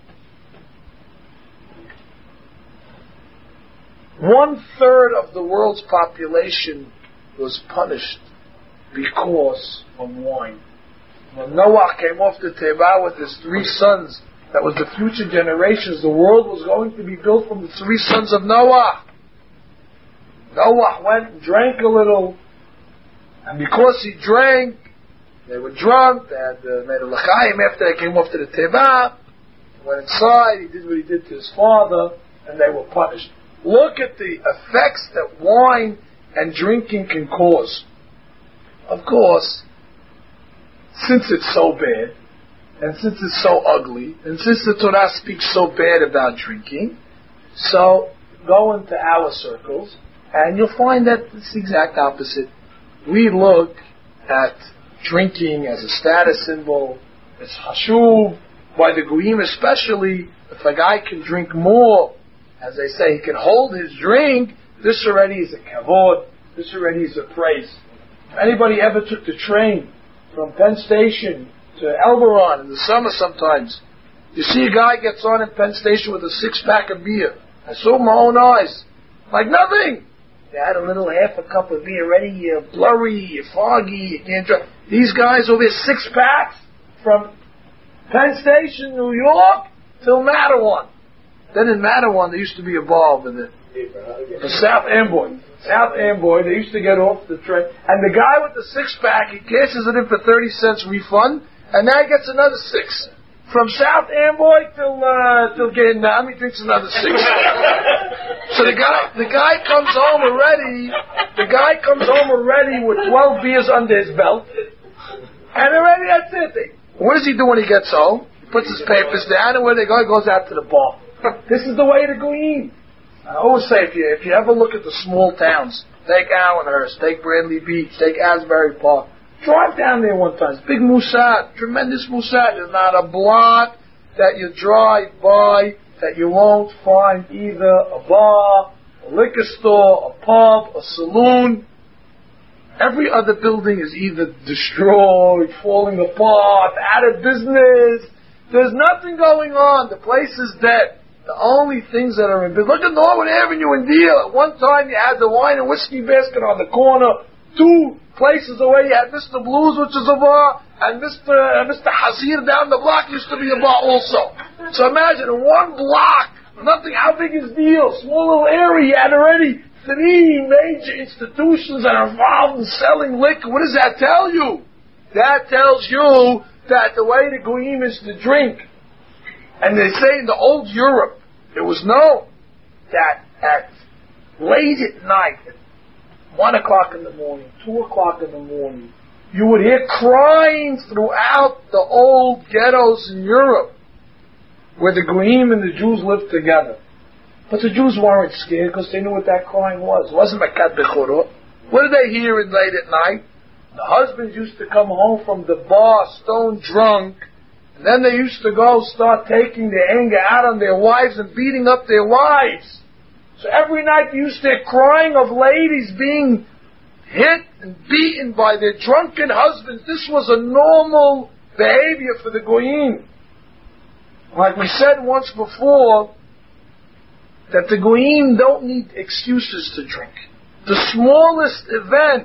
One third of the world's population was punished because of wine. When Noah came off the Teva with his three sons, that was the future generations, the world was going to be built from the three sons of Noah. Noah went and drank a little, and because he drank, They were drunk. They had uh, made a l'chaim after they came off to the teva. Went inside. He did what he did to his father, and they were punished. Look at the effects that wine and drinking can cause. Of course, since it's so bad, and since it's so ugly, and since the Torah speaks so bad about drinking, so go into our circles, and you'll find that it's the exact opposite. We look at drinking as a status symbol. It's hashuv, by the goyim especially. If a guy can drink more, as they say, he can hold his drink, this already is a kavod, this already is a praise. If anybody ever took the train from Penn Station to Elberon in the summer sometimes, you see a guy gets on in Penn Station with a six-pack of beer. I saw my own eyes. Like nothing. You had a little half a cup of beer ready, you're blurry, you're foggy, you can't drink. These guys over here, six packs from Penn Station, New York, till Matterhorn. Then in Matterhorn, there used to be a bar over there. For South Amboy. South Amboy, they used to get off the train. And the guy with the six-pack, he cashes it in for thirty cents refund, and now he gets another six. From South Amboy till uh, till Vietnam, he drinks another six. So the guy the guy comes home already. The guy comes home already with twelve beers under his belt, and already that's it. What does he do when he gets home? He puts his papers down, and where they go, he goes out to the bar. This is the way to go in. I always say, if you if you ever look at the small towns, take Allenhurst, take Bradley Beach, take Asbury Park. Drive down there one time. It's big Musad, tremendous Musad. There's not a block that you drive by that you won't find either a bar, a liquor store, a pub, a saloon. Every other building is either destroyed, falling apart, out of business. There's nothing going on. The place is dead. The only things that are in business. Look at Norwood Avenue in Deal. At one time you had the wine and whiskey basket on the corner. Two places away you had Mister Blues, which is a bar, and Mister Uh, Mister Hazir down the block used to be a bar also. So imagine, in one block, nothing, how big is Deal? Small little area, you had already three major institutions that are involved in selling liquor. What does that tell you? That tells you that the way to goyim is to drink. And they say in the old Europe, it was known that at late at night, at one o'clock in the morning, two o'clock in the morning, you would hear crying throughout the old ghettos in Europe, where the goyim and the Jews lived together. But the Jews weren't scared because they knew what that crying was. It wasn't makat bechorot. What did they hear in late at night? The husbands used to come home from the bar stone drunk, and then they used to go start taking their anger out on their wives and beating up their wives. So every night you used to hear crying of ladies being hit and beaten by their drunken husbands. This was a normal behavior for the goyim. Like we said once before, that the goyim don't need excuses to drink. The smallest event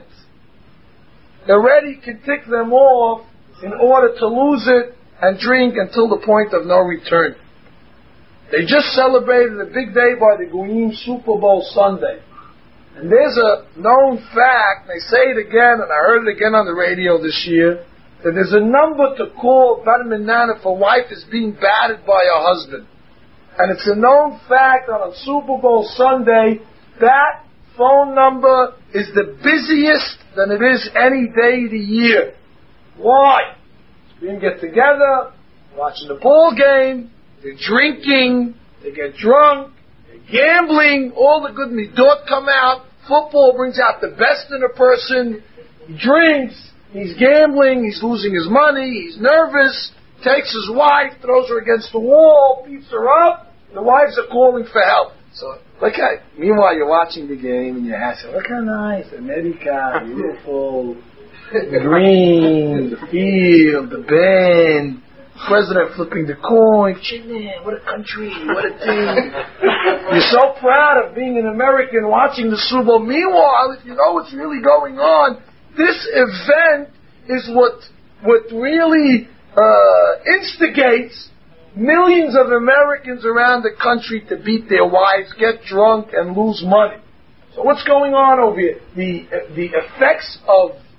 already can tick them off in order to lose it and drink until the point of no return. They just celebrated a big day by the goyim, Super Bowl Sunday. And there's a known fact, they say it again, and I heard it again on the radio this year, that there's a number to call Bar Minan if a wife is being battered by her husband. And it's a known fact that on Super Bowl Sunday, that phone number is the busiest than it is any day of the year. Why? We can get together, watching the ball game, they're drinking, they get drunk, they're gambling, all the good midot come out. Football brings out the best in a person. He drinks, he's gambling, he's losing his money, he's nervous, takes his wife, throws her against the wall, beats her up. The wives are calling for help. So, look at, meanwhile you're watching the game and you're asking, look how nice, America, beautiful, the green, the field, the band, president flipping the coin, Chile, what a country, what a team. You're so proud of being an American watching the Super Bowl. Meanwhile, if you know what's really going on, this event is what, what really uh, instigates millions of Americans around the country to beat their wives, get drunk, and lose money. So what's going on over here? The, uh, the effects of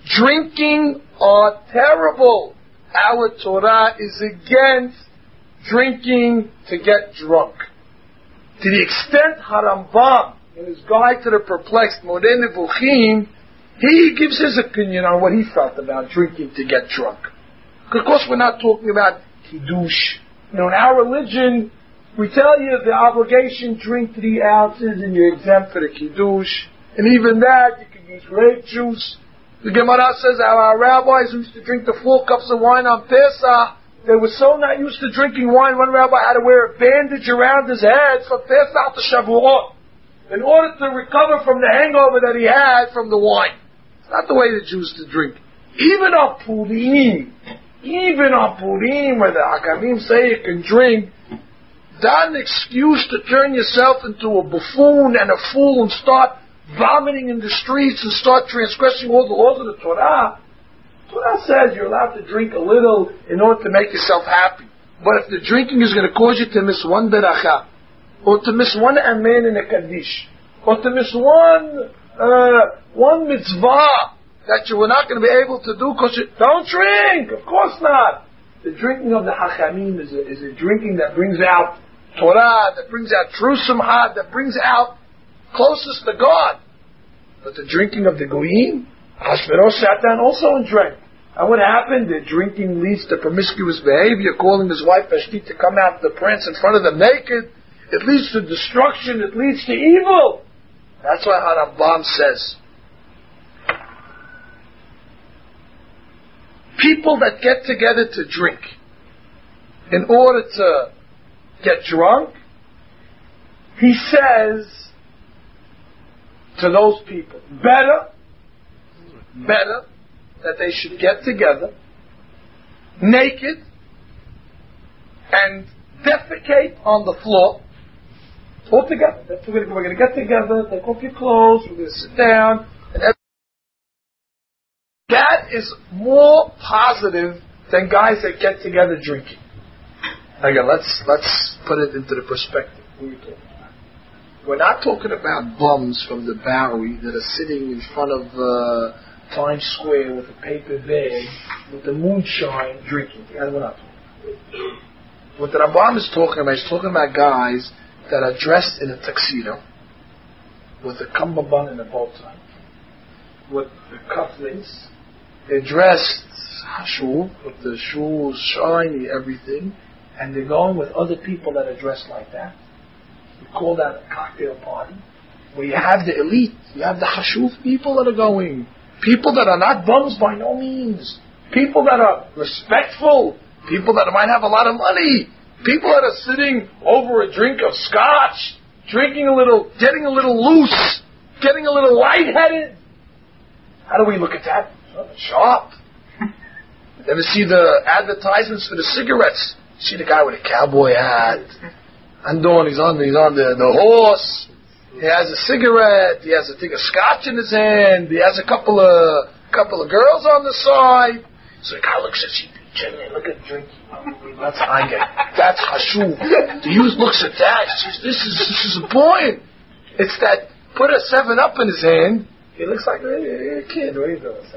Drinking are terrible. Our Torah is against drinking to get drunk. To the extent Harambam, in his Guide to the Perplexed, Moreh Nevuchim, he gives his opinion on what he felt about drinking to get drunk. Of course, we're not talking about Kiddush. You know, in our religion, we tell you the obligation, drink three ounces and you're exempt for the Kiddush. And even that, you can use grape juice. The Gemara says how our rabbis used to drink the four cups of wine on Pesach. They were so not used to drinking wine, one rabbi had to wear a bandage around his head from Pesach to Shavuot in order to recover from the hangover that he had from the wine. It's not the way the Jews to drink. Even on Purim, even on Purim, where the Hakamim say you can drink, not an excuse to turn yourself into a buffoon and a fool and start vomiting in the streets and start transgressing all the laws of the Torah. The Torah says you're allowed to drink a little in order to make yourself happy. But if the drinking is going to cause you to miss one beracha, or to miss one amen in a kaddish, or to miss one uh, one mitzvah that you were not going to be able to do because you don't drink, of course not. The drinking of the Hachamim is a, is a drinking that brings out Torah, that brings out true Simcha, that brings out closest to God. But the drinking of the Goyim, Hashverosh sat down also and drank. And what happened? The drinking leads to promiscuous behavior, calling his wife Vashti to come out to the prince in front of them naked. It leads to destruction. It leads to evil. That's why Harambam says, people that get together to drink in order to get drunk, he says to those people, better, better that they should get together naked and defecate on the floor all together. We're going to get together, take off your clothes, we're going to sit down. And that is more positive than guys that get together drinking. Again, let's let's put it into the perspective. What are we talking about? We're not talking about bums from the Bowery that are sitting in front of uh, Times Square with a paper bag, with the moonshine, drinking. And we're not talking about. What the Rambam is talking about, he's talking about guys that are dressed in a tuxedo, with a cummerbund and a bow tie, with the cufflinks. They're dressed hashu, with the shoes shiny, everything, and they're going with other people that are dressed like that. We call that a cocktail party, where you have the elite, you have the hashuv people that are going, people that are not bums by no means, people that are respectful, people that might have a lot of money, people that are sitting over a drink of scotch, drinking a little, getting a little loose, getting a little lightheaded. How do we look at that? Sharp. Ever see the advertisements for the cigarettes? See the guy with a cowboy hat. And doing, he's on, he's on the, the horse. He has a cigarette. He has a thing of scotch in his hand. He has a couple of couple of girls on the side. So the guy looks at you, Jenny, look at drinking. That's Anga. That's Hashuv. The youth looks at that. Says, this is this is a point. It's that put a seven up in his hand. He looks like a, a kid. What are you doing?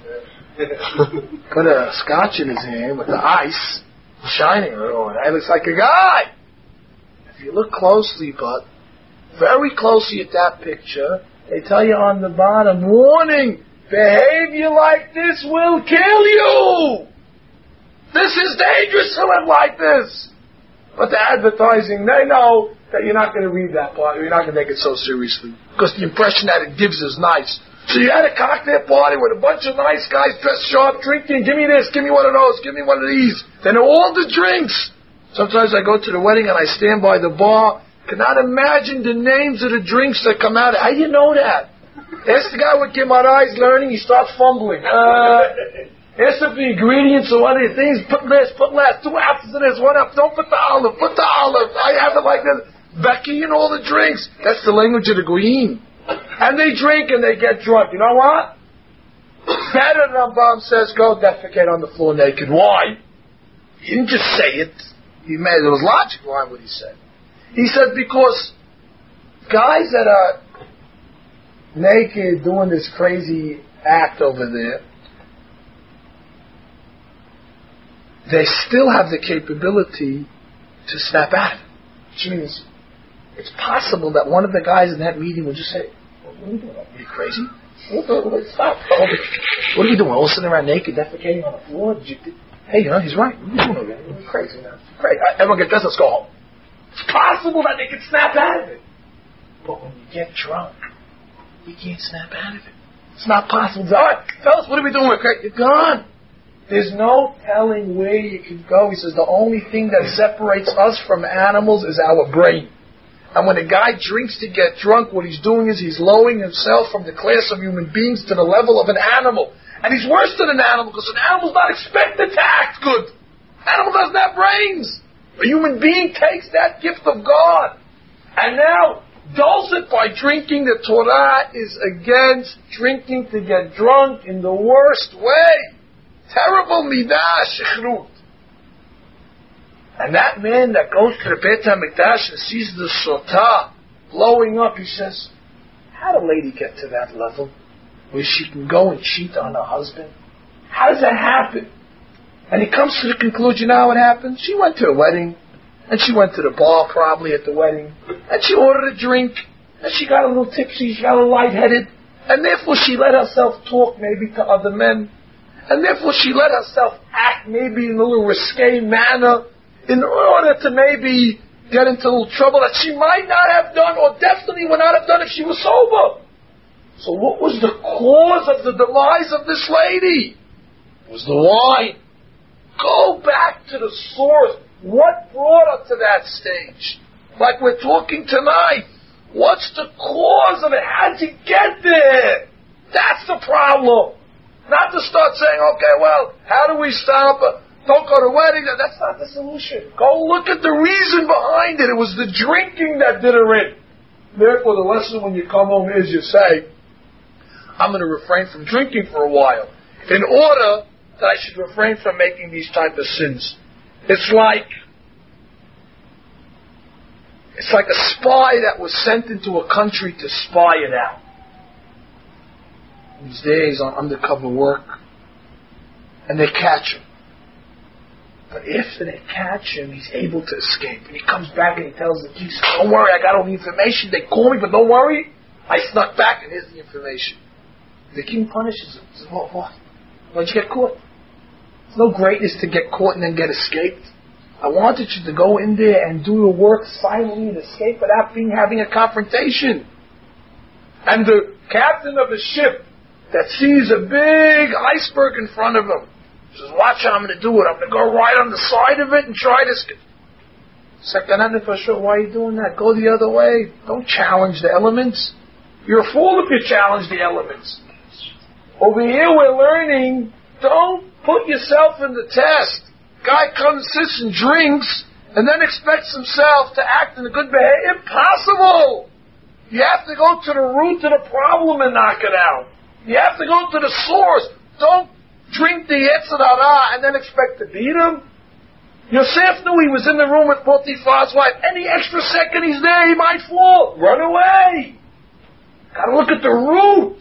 Put a scotch in his hand with the ice shining. Oh, that looks like a guy. If you look closely, but very closely at that picture, they tell you on the bottom, warning, behavior like this will kill you. This is dangerous to live like this. But the advertising, they know that you're not going to read that part, you're not going to take it so seriously, because the impression that it gives is nice. So you had a cocktail party with a bunch of nice guys dressed sharp, drinking, give me this, give me one of those, give me one of these. Then all the drinks. Sometimes I go to the wedding and I stand by the bar, cannot imagine the names of the drinks that come out. How do you know that? Ask the guy with Gemara is learning, he starts fumbling. Uh, ask if the ingredients or one of the things, put this, put less, two ounces of this, one up, don't put the olive, put the olive, I have it like this. Becky and all the drinks. That's the language of the Goyim. And they drink and they get drunk. You know what? Better, Rambam says, go defecate on the floor naked. Why? He didn't just say it. He made, there was logic behind what he said. He said because guys that are naked doing this crazy act over there, they still have the capability to snap out of it. Which means it's possible that one of the guys in that meeting would just say, what are you doing? Are you crazy? Stop. What are you doing? All sitting around naked, defecating on the floor? Did you, did, hey, you know, he's right. What are you doing over there? You're crazy, man. Great. Everyone get dressed, let's go home. It's possible that they can snap out of it. But when you get drunk, you can't snap out of it. It's not possible. All right, fellas, what are we doing? You're gone. There's no telling where you can go. He says the only thing that separates us from animals is our brain. And when a guy drinks to get drunk, what he's doing is he's lowering himself from the class of human beings to the level of an animal. And he's worse than an animal because an animal's not expected to act good. An animal doesn't have brains. A human being takes that gift of God and now dulls it by drinking. The Torah is against drinking to get drunk in the worst way. Terrible midah shechrut. And that man that goes to the Beit HaMikdash and sees the sotah blowing up, he says, how did a lady get to that level where she can go and cheat on her husband? How does that happen? And he comes to the conclusion, you know what happened? She went to a wedding, and she went to the bar probably at the wedding, and she ordered a drink, and she got a little tipsy, she got a little lightheaded, and therefore she let herself talk maybe to other men, and therefore she let herself act maybe in a little risque manner, in order to maybe get into a little trouble that she might not have done, or definitely would not have done if she was sober. So what was the cause of the demise of this lady? It was the wine. Go back to the source. What brought her to that stage? Like we're talking tonight. What's the cause of it? How'd you get there? That's the problem. Not to start saying, okay, well, how do we stop her? Don't go to weddings. That's not the solution. Go look at the reason behind it. It was the drinking that did her in. Therefore, the lesson when you come home is you say, I'm going to refrain from drinking for a while in order that I should refrain from making these type of sins. It's like it's like a spy that was sent into a country to spy it out. These days on undercover work, and they catch him. But after they catch him, he's able to escape. And he comes back and he tells the police, don't worry, I got all the information. They call me, but don't worry. I snuck back and here's the information. The king punishes him. He says, what, what? Why'd you get caught? It's no greatness to get caught and then get escaped. I wanted you to go in there and do your work silently and escape without being having a confrontation. And the captain of the ship that sees a big iceberg in front of him says, watch how I'm going to do it. I'm going to go right on the side of it and try to escape. Sakanana for sure, why are you doing that? Go the other way. Don't challenge the elements. You're a fool if you challenge the elements. Over here we're learning, don't put yourself in the test. Guy comes, sits and drinks, and then expects himself to act in a good behavior. Impossible! You have to go to the root of the problem and knock it out. You have to go to the source. Don't drink the Yetzer Hara and then expect to beat him. Yosef knew he was in the room with Potiphar's wife. Any extra second he's there, he might fall. Run away. Got to look at the root.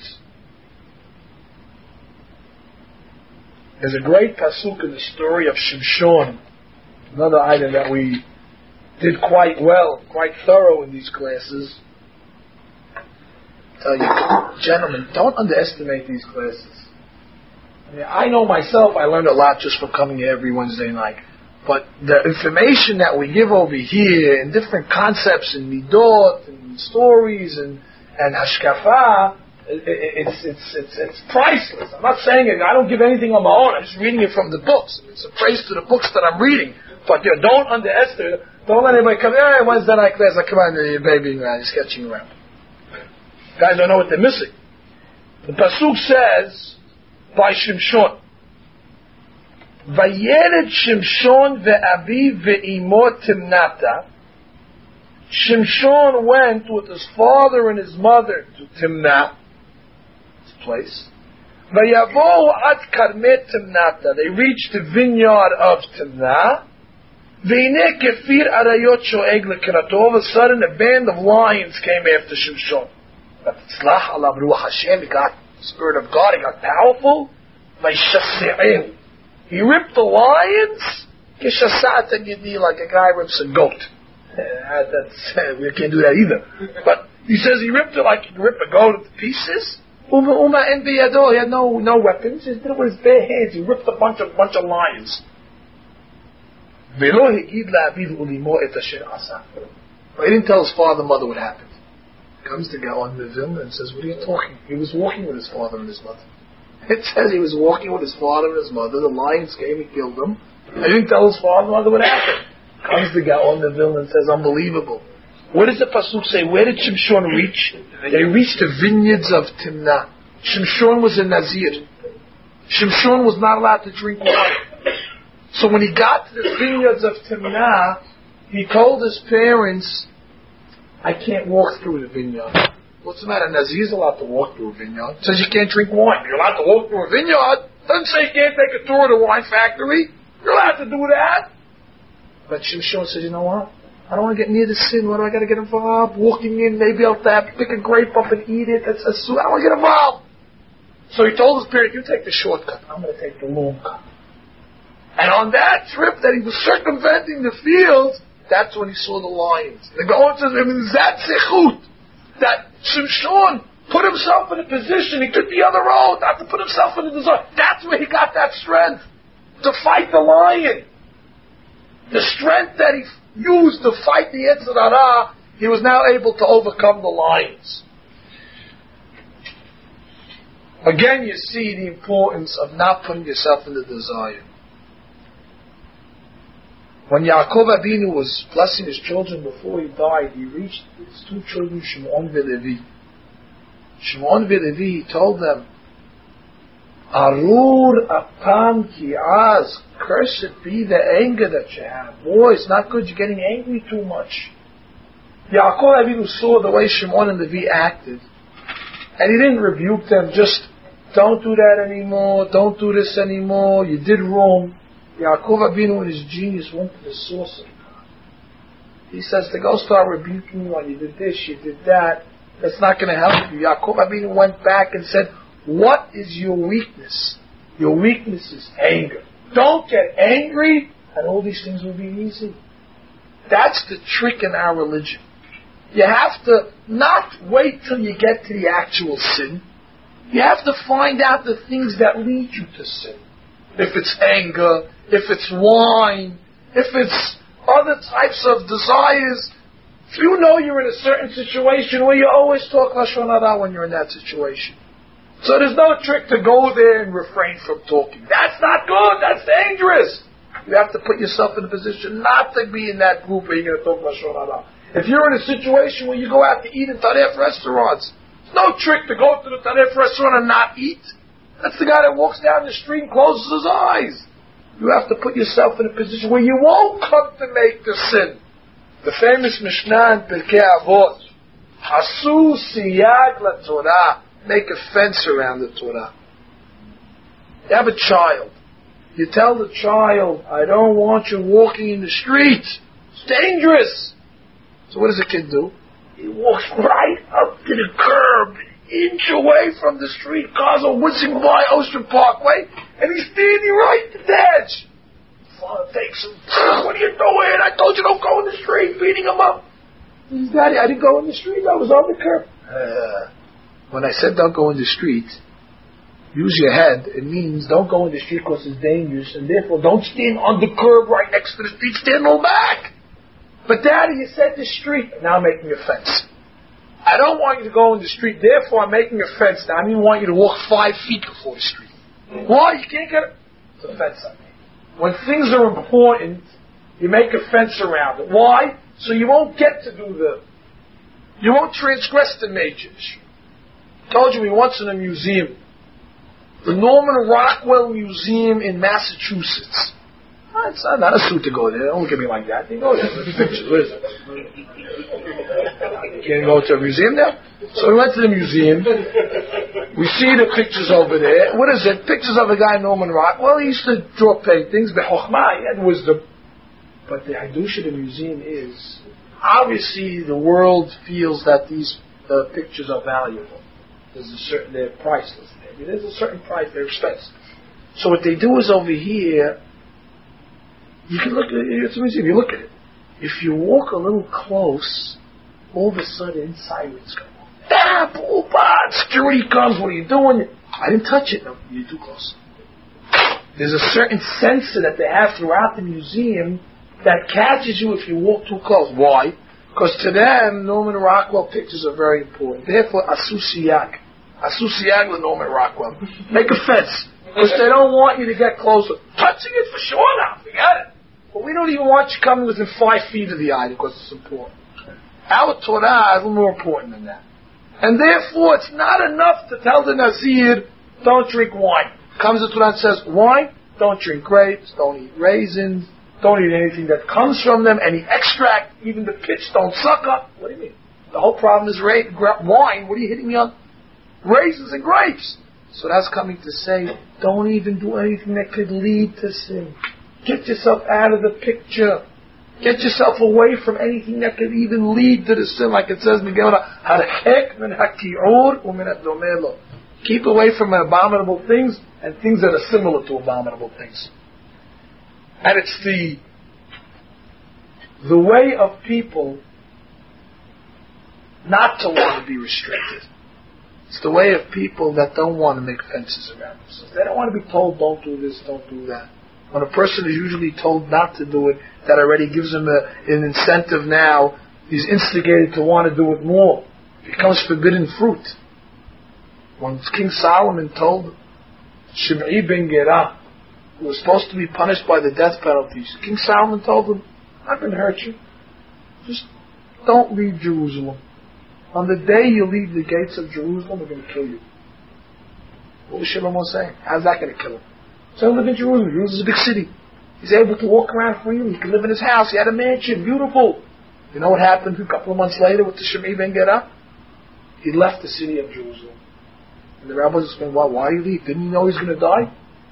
There's a great pasuk in the story of Shimshon, another item that we did quite well, quite thorough in these classes. I tell you, gentlemen, don't underestimate these classes. I mean, I know myself, I learned a lot just from coming here every Wednesday night. But the information that we give over here, and different concepts, and midot, and stories, and and hashkafa, it, it, it's it's it's it's priceless. I'm not saying it. I don't give anything on my own. I'm just reading it from the books. It's a praise to the books that I'm reading. But you know, don't underestimate. Don't let anybody come. Hey, Wednesday night class, like, come on, you're babying around, you're sketching around. Guys don't know what they're missing. The pasuk says by Shimshon. Vayered Shimshon ve'aviv ve'imo Timnata. Shimshon went with his father and his mother to Timnah, this place. Vayavo ad karmet Timnata. They reached the vineyard of Timnah. Ve'ine kefir arayot shoeg lekerato. All of a sudden, a band of lions came after Shimshon. But tzlach alav ruach Hashem. He got the spirit of God. He got powerful. Vayshasse'ehu. He ripped the lions, like a guy rips a goat. Uh, that's, uh, we can't do that either. But he says he ripped it like you can rip a goat into pieces. Uma Uma and Biyado, he had no no weapons. He did it with his bare hands. He ripped a bunch of bunch of lions. But he didn't tell his father and mother what happened. Comes to Gaon the Vilna and says, "What are you talking?" He was walking with his father and his mother. It says he was walking with his father and his mother. The lions came and killed them. He didn't tell his father and mother what happened. Comes to Gaon the Vilna and says, "Unbelievable." What does the pasuk say? Where did Shimshon reach? They reached the vineyards of Timnah. Shimshon was a Nazir. Shimshon was not allowed to drink wine. So when he got to the vineyards of Timnah, he told his parents, "I can't walk through the vineyard." What's the matter? Nazir's allowed to walk through a vineyard. It says you can't drink wine. You're allowed to walk through a vineyard. It doesn't say you can't take a tour of the wine factory. You're allowed to do that. But Shimshon said, "You know what? I don't want to get near the sin. What do I got to get involved? Walking in, maybe I'll have to pick a grape up and eat it. That's a su- I don't want to get involved." So he told his parents, "You take the shortcut. I'm going to take the long cut." And on that trip that he was circumventing the fields, that's when he saw the lions. The Gaon says, I mean, that sechut, that Shimshon put himself in a position, he took the other road, not to put himself in a desire. That's where he got that strength, to fight the lion. The strength that he used to fight the Yetzer Hara, he was now able to overcome the lions. Again, you see the importance of not putting yourself in the desire. When Yaakov Abinu was blessing his children before he died, he reached his two children, Shimon and Levi. Shimon and Levi, he told them, "Arur apam ki az, cursed be the anger that you have. Boy, it's not good, you're getting angry too much." Yaakov Abinu saw the way Shimon and Levi acted, and he didn't rebuke them, just, "Don't do that anymore, don't do this anymore, you did wrong." Yaakov Abinu, in his genius, went to the source of God. He says, to go start rebuking you when you did this, you did that, that's not going to help you. Yaakov Abinu went back and said, "What is your weakness? Your weakness is anger. Don't get angry, and all these things will be easy." That's the trick in our religion. You have to not wait till you get to the actual sin. You have to find out the things that lead you to sin. If it's anger, if it's wine, if it's other types of desires. If you know you're in a certain situation where you always talk Lashon Hara when you're in that situation. So there's no trick to go there and refrain from talking. That's not good, that's dangerous. You have to put yourself in a position not to be in that group where you're going to talk Lashon Hara. If you're in a situation where you go out to eat in Taref restaurants, it's no trick to go to the Taref restaurant and not eat. That's the guy that walks down the street and closes his eyes. You have to put yourself in a position where you won't come to make the sin. The famous Mishnah in Pirkei Avot, Asu siyag la Torah, make a fence around the Torah. You have a child. You tell the child, "I don't want you walking in the street. It's dangerous." So what does the kid do? He walks right up to the curb, inch away from the street. Cars are whizzing by Ocean Parkway, and he's standing right at the edge. Father takes him. "What are you doing? I told you don't go in the street," beating him up. He says, "Daddy, I didn't go in the street. I was on the curb." Uh, when I said don't go in the street, use your head. It means don't go in the street because it's dangerous, and therefore don't stand on the curb right next to the street. Stand all back. But Daddy, you said the street. Now I'm making a fence. I don't want you to go in the street, therefore I'm making a fence. Now I don't even want you to walk five feet before the street. Why? You can't get it. It's a fence I made. When things are important, you make a fence around it. Why? So you won't get to do the, you won't transgress the major issue. I told you we once in a museum, the Norman Rockwell Museum in Massachusetts. Oh, it's not, not a suit to go there. Don't look at me like that. You go there. There's pictures. What is it? You can't go to a museum now? So we went to the museum. We see the pictures over there. What is it? Pictures of a guy, Norman Rockwell. He used to draw paintings. Bechokhmah, he had wisdom. But the Hadush of the museum is, obviously the world feels that these uh, pictures are valuable. There's a certain, they're priceless. Maybe there's a certain price, they're expensive. So what they do is over here, you can look at it, it's amazing if you look at it. If you walk a little close, all of a sudden inside it's going, ah, booba, security comes, what are you doing? I didn't touch it. No, you're too close. There's a certain sensor that they have throughout the museum that catches you if you walk too close. Why? Because to them, Norman Rockwell pictures are very important. Therefore, asusiyag. Asusiyag with Norman Rockwell. Make a fence. Because they don't want you to get closer. Touching it for sure now, forget it. But we don't even want you coming within five feet of the item because it's important. Our Torah is a little more important than that. And therefore, it's not enough to tell the Nazir, don't drink wine. Comes the Torah and says, wine, don't drink grapes, don't eat raisins, don't eat anything that comes from them, any extract, even the pitch, don't suck up. What do you mean? The whole problem is ra- gra- wine. What are you hitting me on? Raisins and grapes. So that's coming to say, don't even do anything that could lead to sin. Get yourself out of the picture. Get yourself away from anything that could even lead to the sin, like it says in the Gemara, harhek min haki'ur u'min ad-domelo. Keep away from abominable things and things that are similar to abominable things. And it's the the way of people not to want to be restricted. It's the way of people that don't want to make fences around themselves. They don't want to be told, don't do this, don't do that. When a person is usually told not to do it, that already gives him a, an incentive now. He's instigated to want to do it more. It becomes forbidden fruit. When King Solomon told Shimei ben Gera, who was supposed to be punished by the death penalty, King Solomon told him, I'm going to hurt you. Just don't leave Jerusalem. On the day you leave the gates of Jerusalem, we're going to kill you. What was Shlomo saying? How's that going to kill him? So he lived in Jerusalem. Jerusalem is a big city. He's able to walk around freely. He could live in his house. He had a mansion. Beautiful. You know what happened a couple of months later with the Shimei ben Gera? He left the city of Jerusalem. And the rabbis explained, why, why did he leave? Didn't he know he was going to die?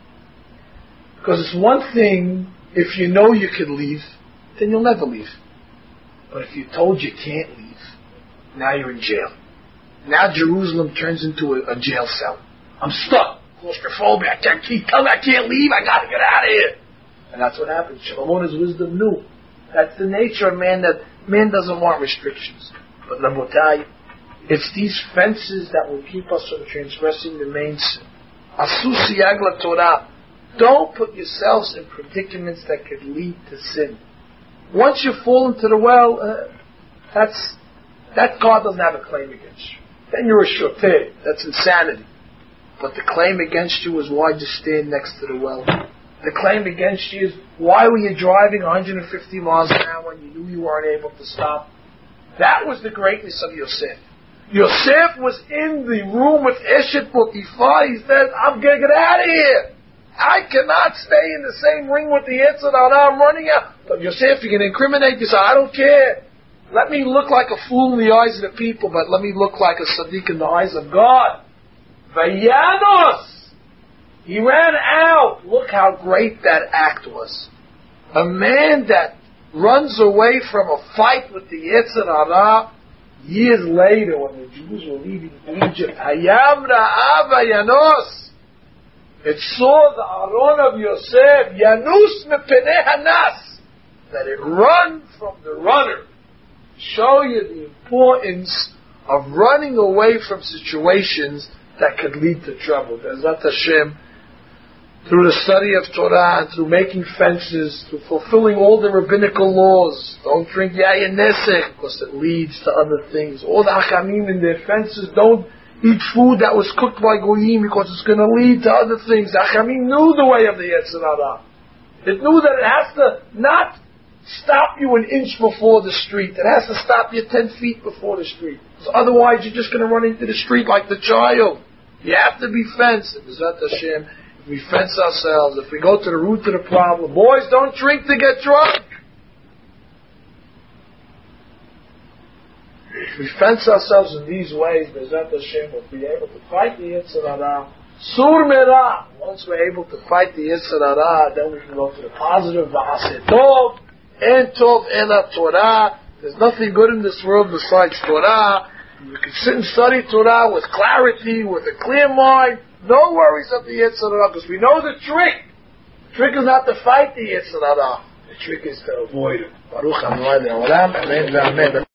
Because it's one thing, if you know you could leave, then you'll never leave. But if you're told you can't leave, now you're in jail. Now Jerusalem turns into a, a jail cell. I'm stuck. Claustrophobia. I can't keep, tell me I can't leave. I got to get out of here. And that's what happens. Shlomo in his wisdom knew. That's the nature of man, that man doesn't want restrictions. But Rabotai, it's these fences that will keep us from transgressing the main sin. Asu siyag laTorah. Don't put yourselves in predicaments that could lead to sin. Once you fall into the well, uh, that's that God doesn't have a claim against you. Then you're a shoteh. That's insanity. But the claim against you is why you stand next to the well. The claim against you is why were you driving one hundred fifty miles an hour when you knew you weren't able to stop. That was the greatness of Yosef. Yosef was in the room with Eshet Potiphar. He said, I'm going to get out of here. I cannot stay in the same ring with the Yetzer Hara. I'm running out. But Yosef, you can incriminate yourself. I don't care. Let me look like a fool in the eyes of the people, but let me look like a tzaddik in the eyes of God. Vayanos! He ran out. Look how great that act was. A man that runs away from a fight with the Yetzer Hara, years later when the Jews were leaving Egypt, Hayam Ra'ah Vayanos! It saw the Aron of Yosef, Yanus Mepenei Hanas, that it run from the runner. Show you the importance of running away from situations that could lead to trouble. Be'ezrat Hashem, through the study of Torah, through making fences, through fulfilling all the rabbinical laws. Don't drink yayin nesek because it leads to other things. All the hachamim in their fences, don't eat food that was cooked by goyim because it's going to lead to other things. The hachamim knew the way of the Yetzer Hara. It knew that it has to not stop you an inch before the street. It has to stop you ten feet before the street. So otherwise you're just going to run into the street like the child. You have to be fenced. Be'ezrat Hashem, if we fence ourselves, if we go to the root of the problem, boys, don't drink to get drunk. If we fence ourselves in these ways, Be'ezrat Hashem, we'll be able to fight the Yetzer Hara. Sur Merah. Once we're able to fight the Yetzer Hara, then we can go to the positive. V'aseh tov, en tov ela Torah. There's nothing good in this world besides Torah. You can sit and study Torah with clarity, with a clear mind. No worries of the Yetzer Hara, because we know the trick. The trick is not to fight the Yetzer Hara. The trick is to avoid it. Baruch Adonai Le'olam. Amen. Amen.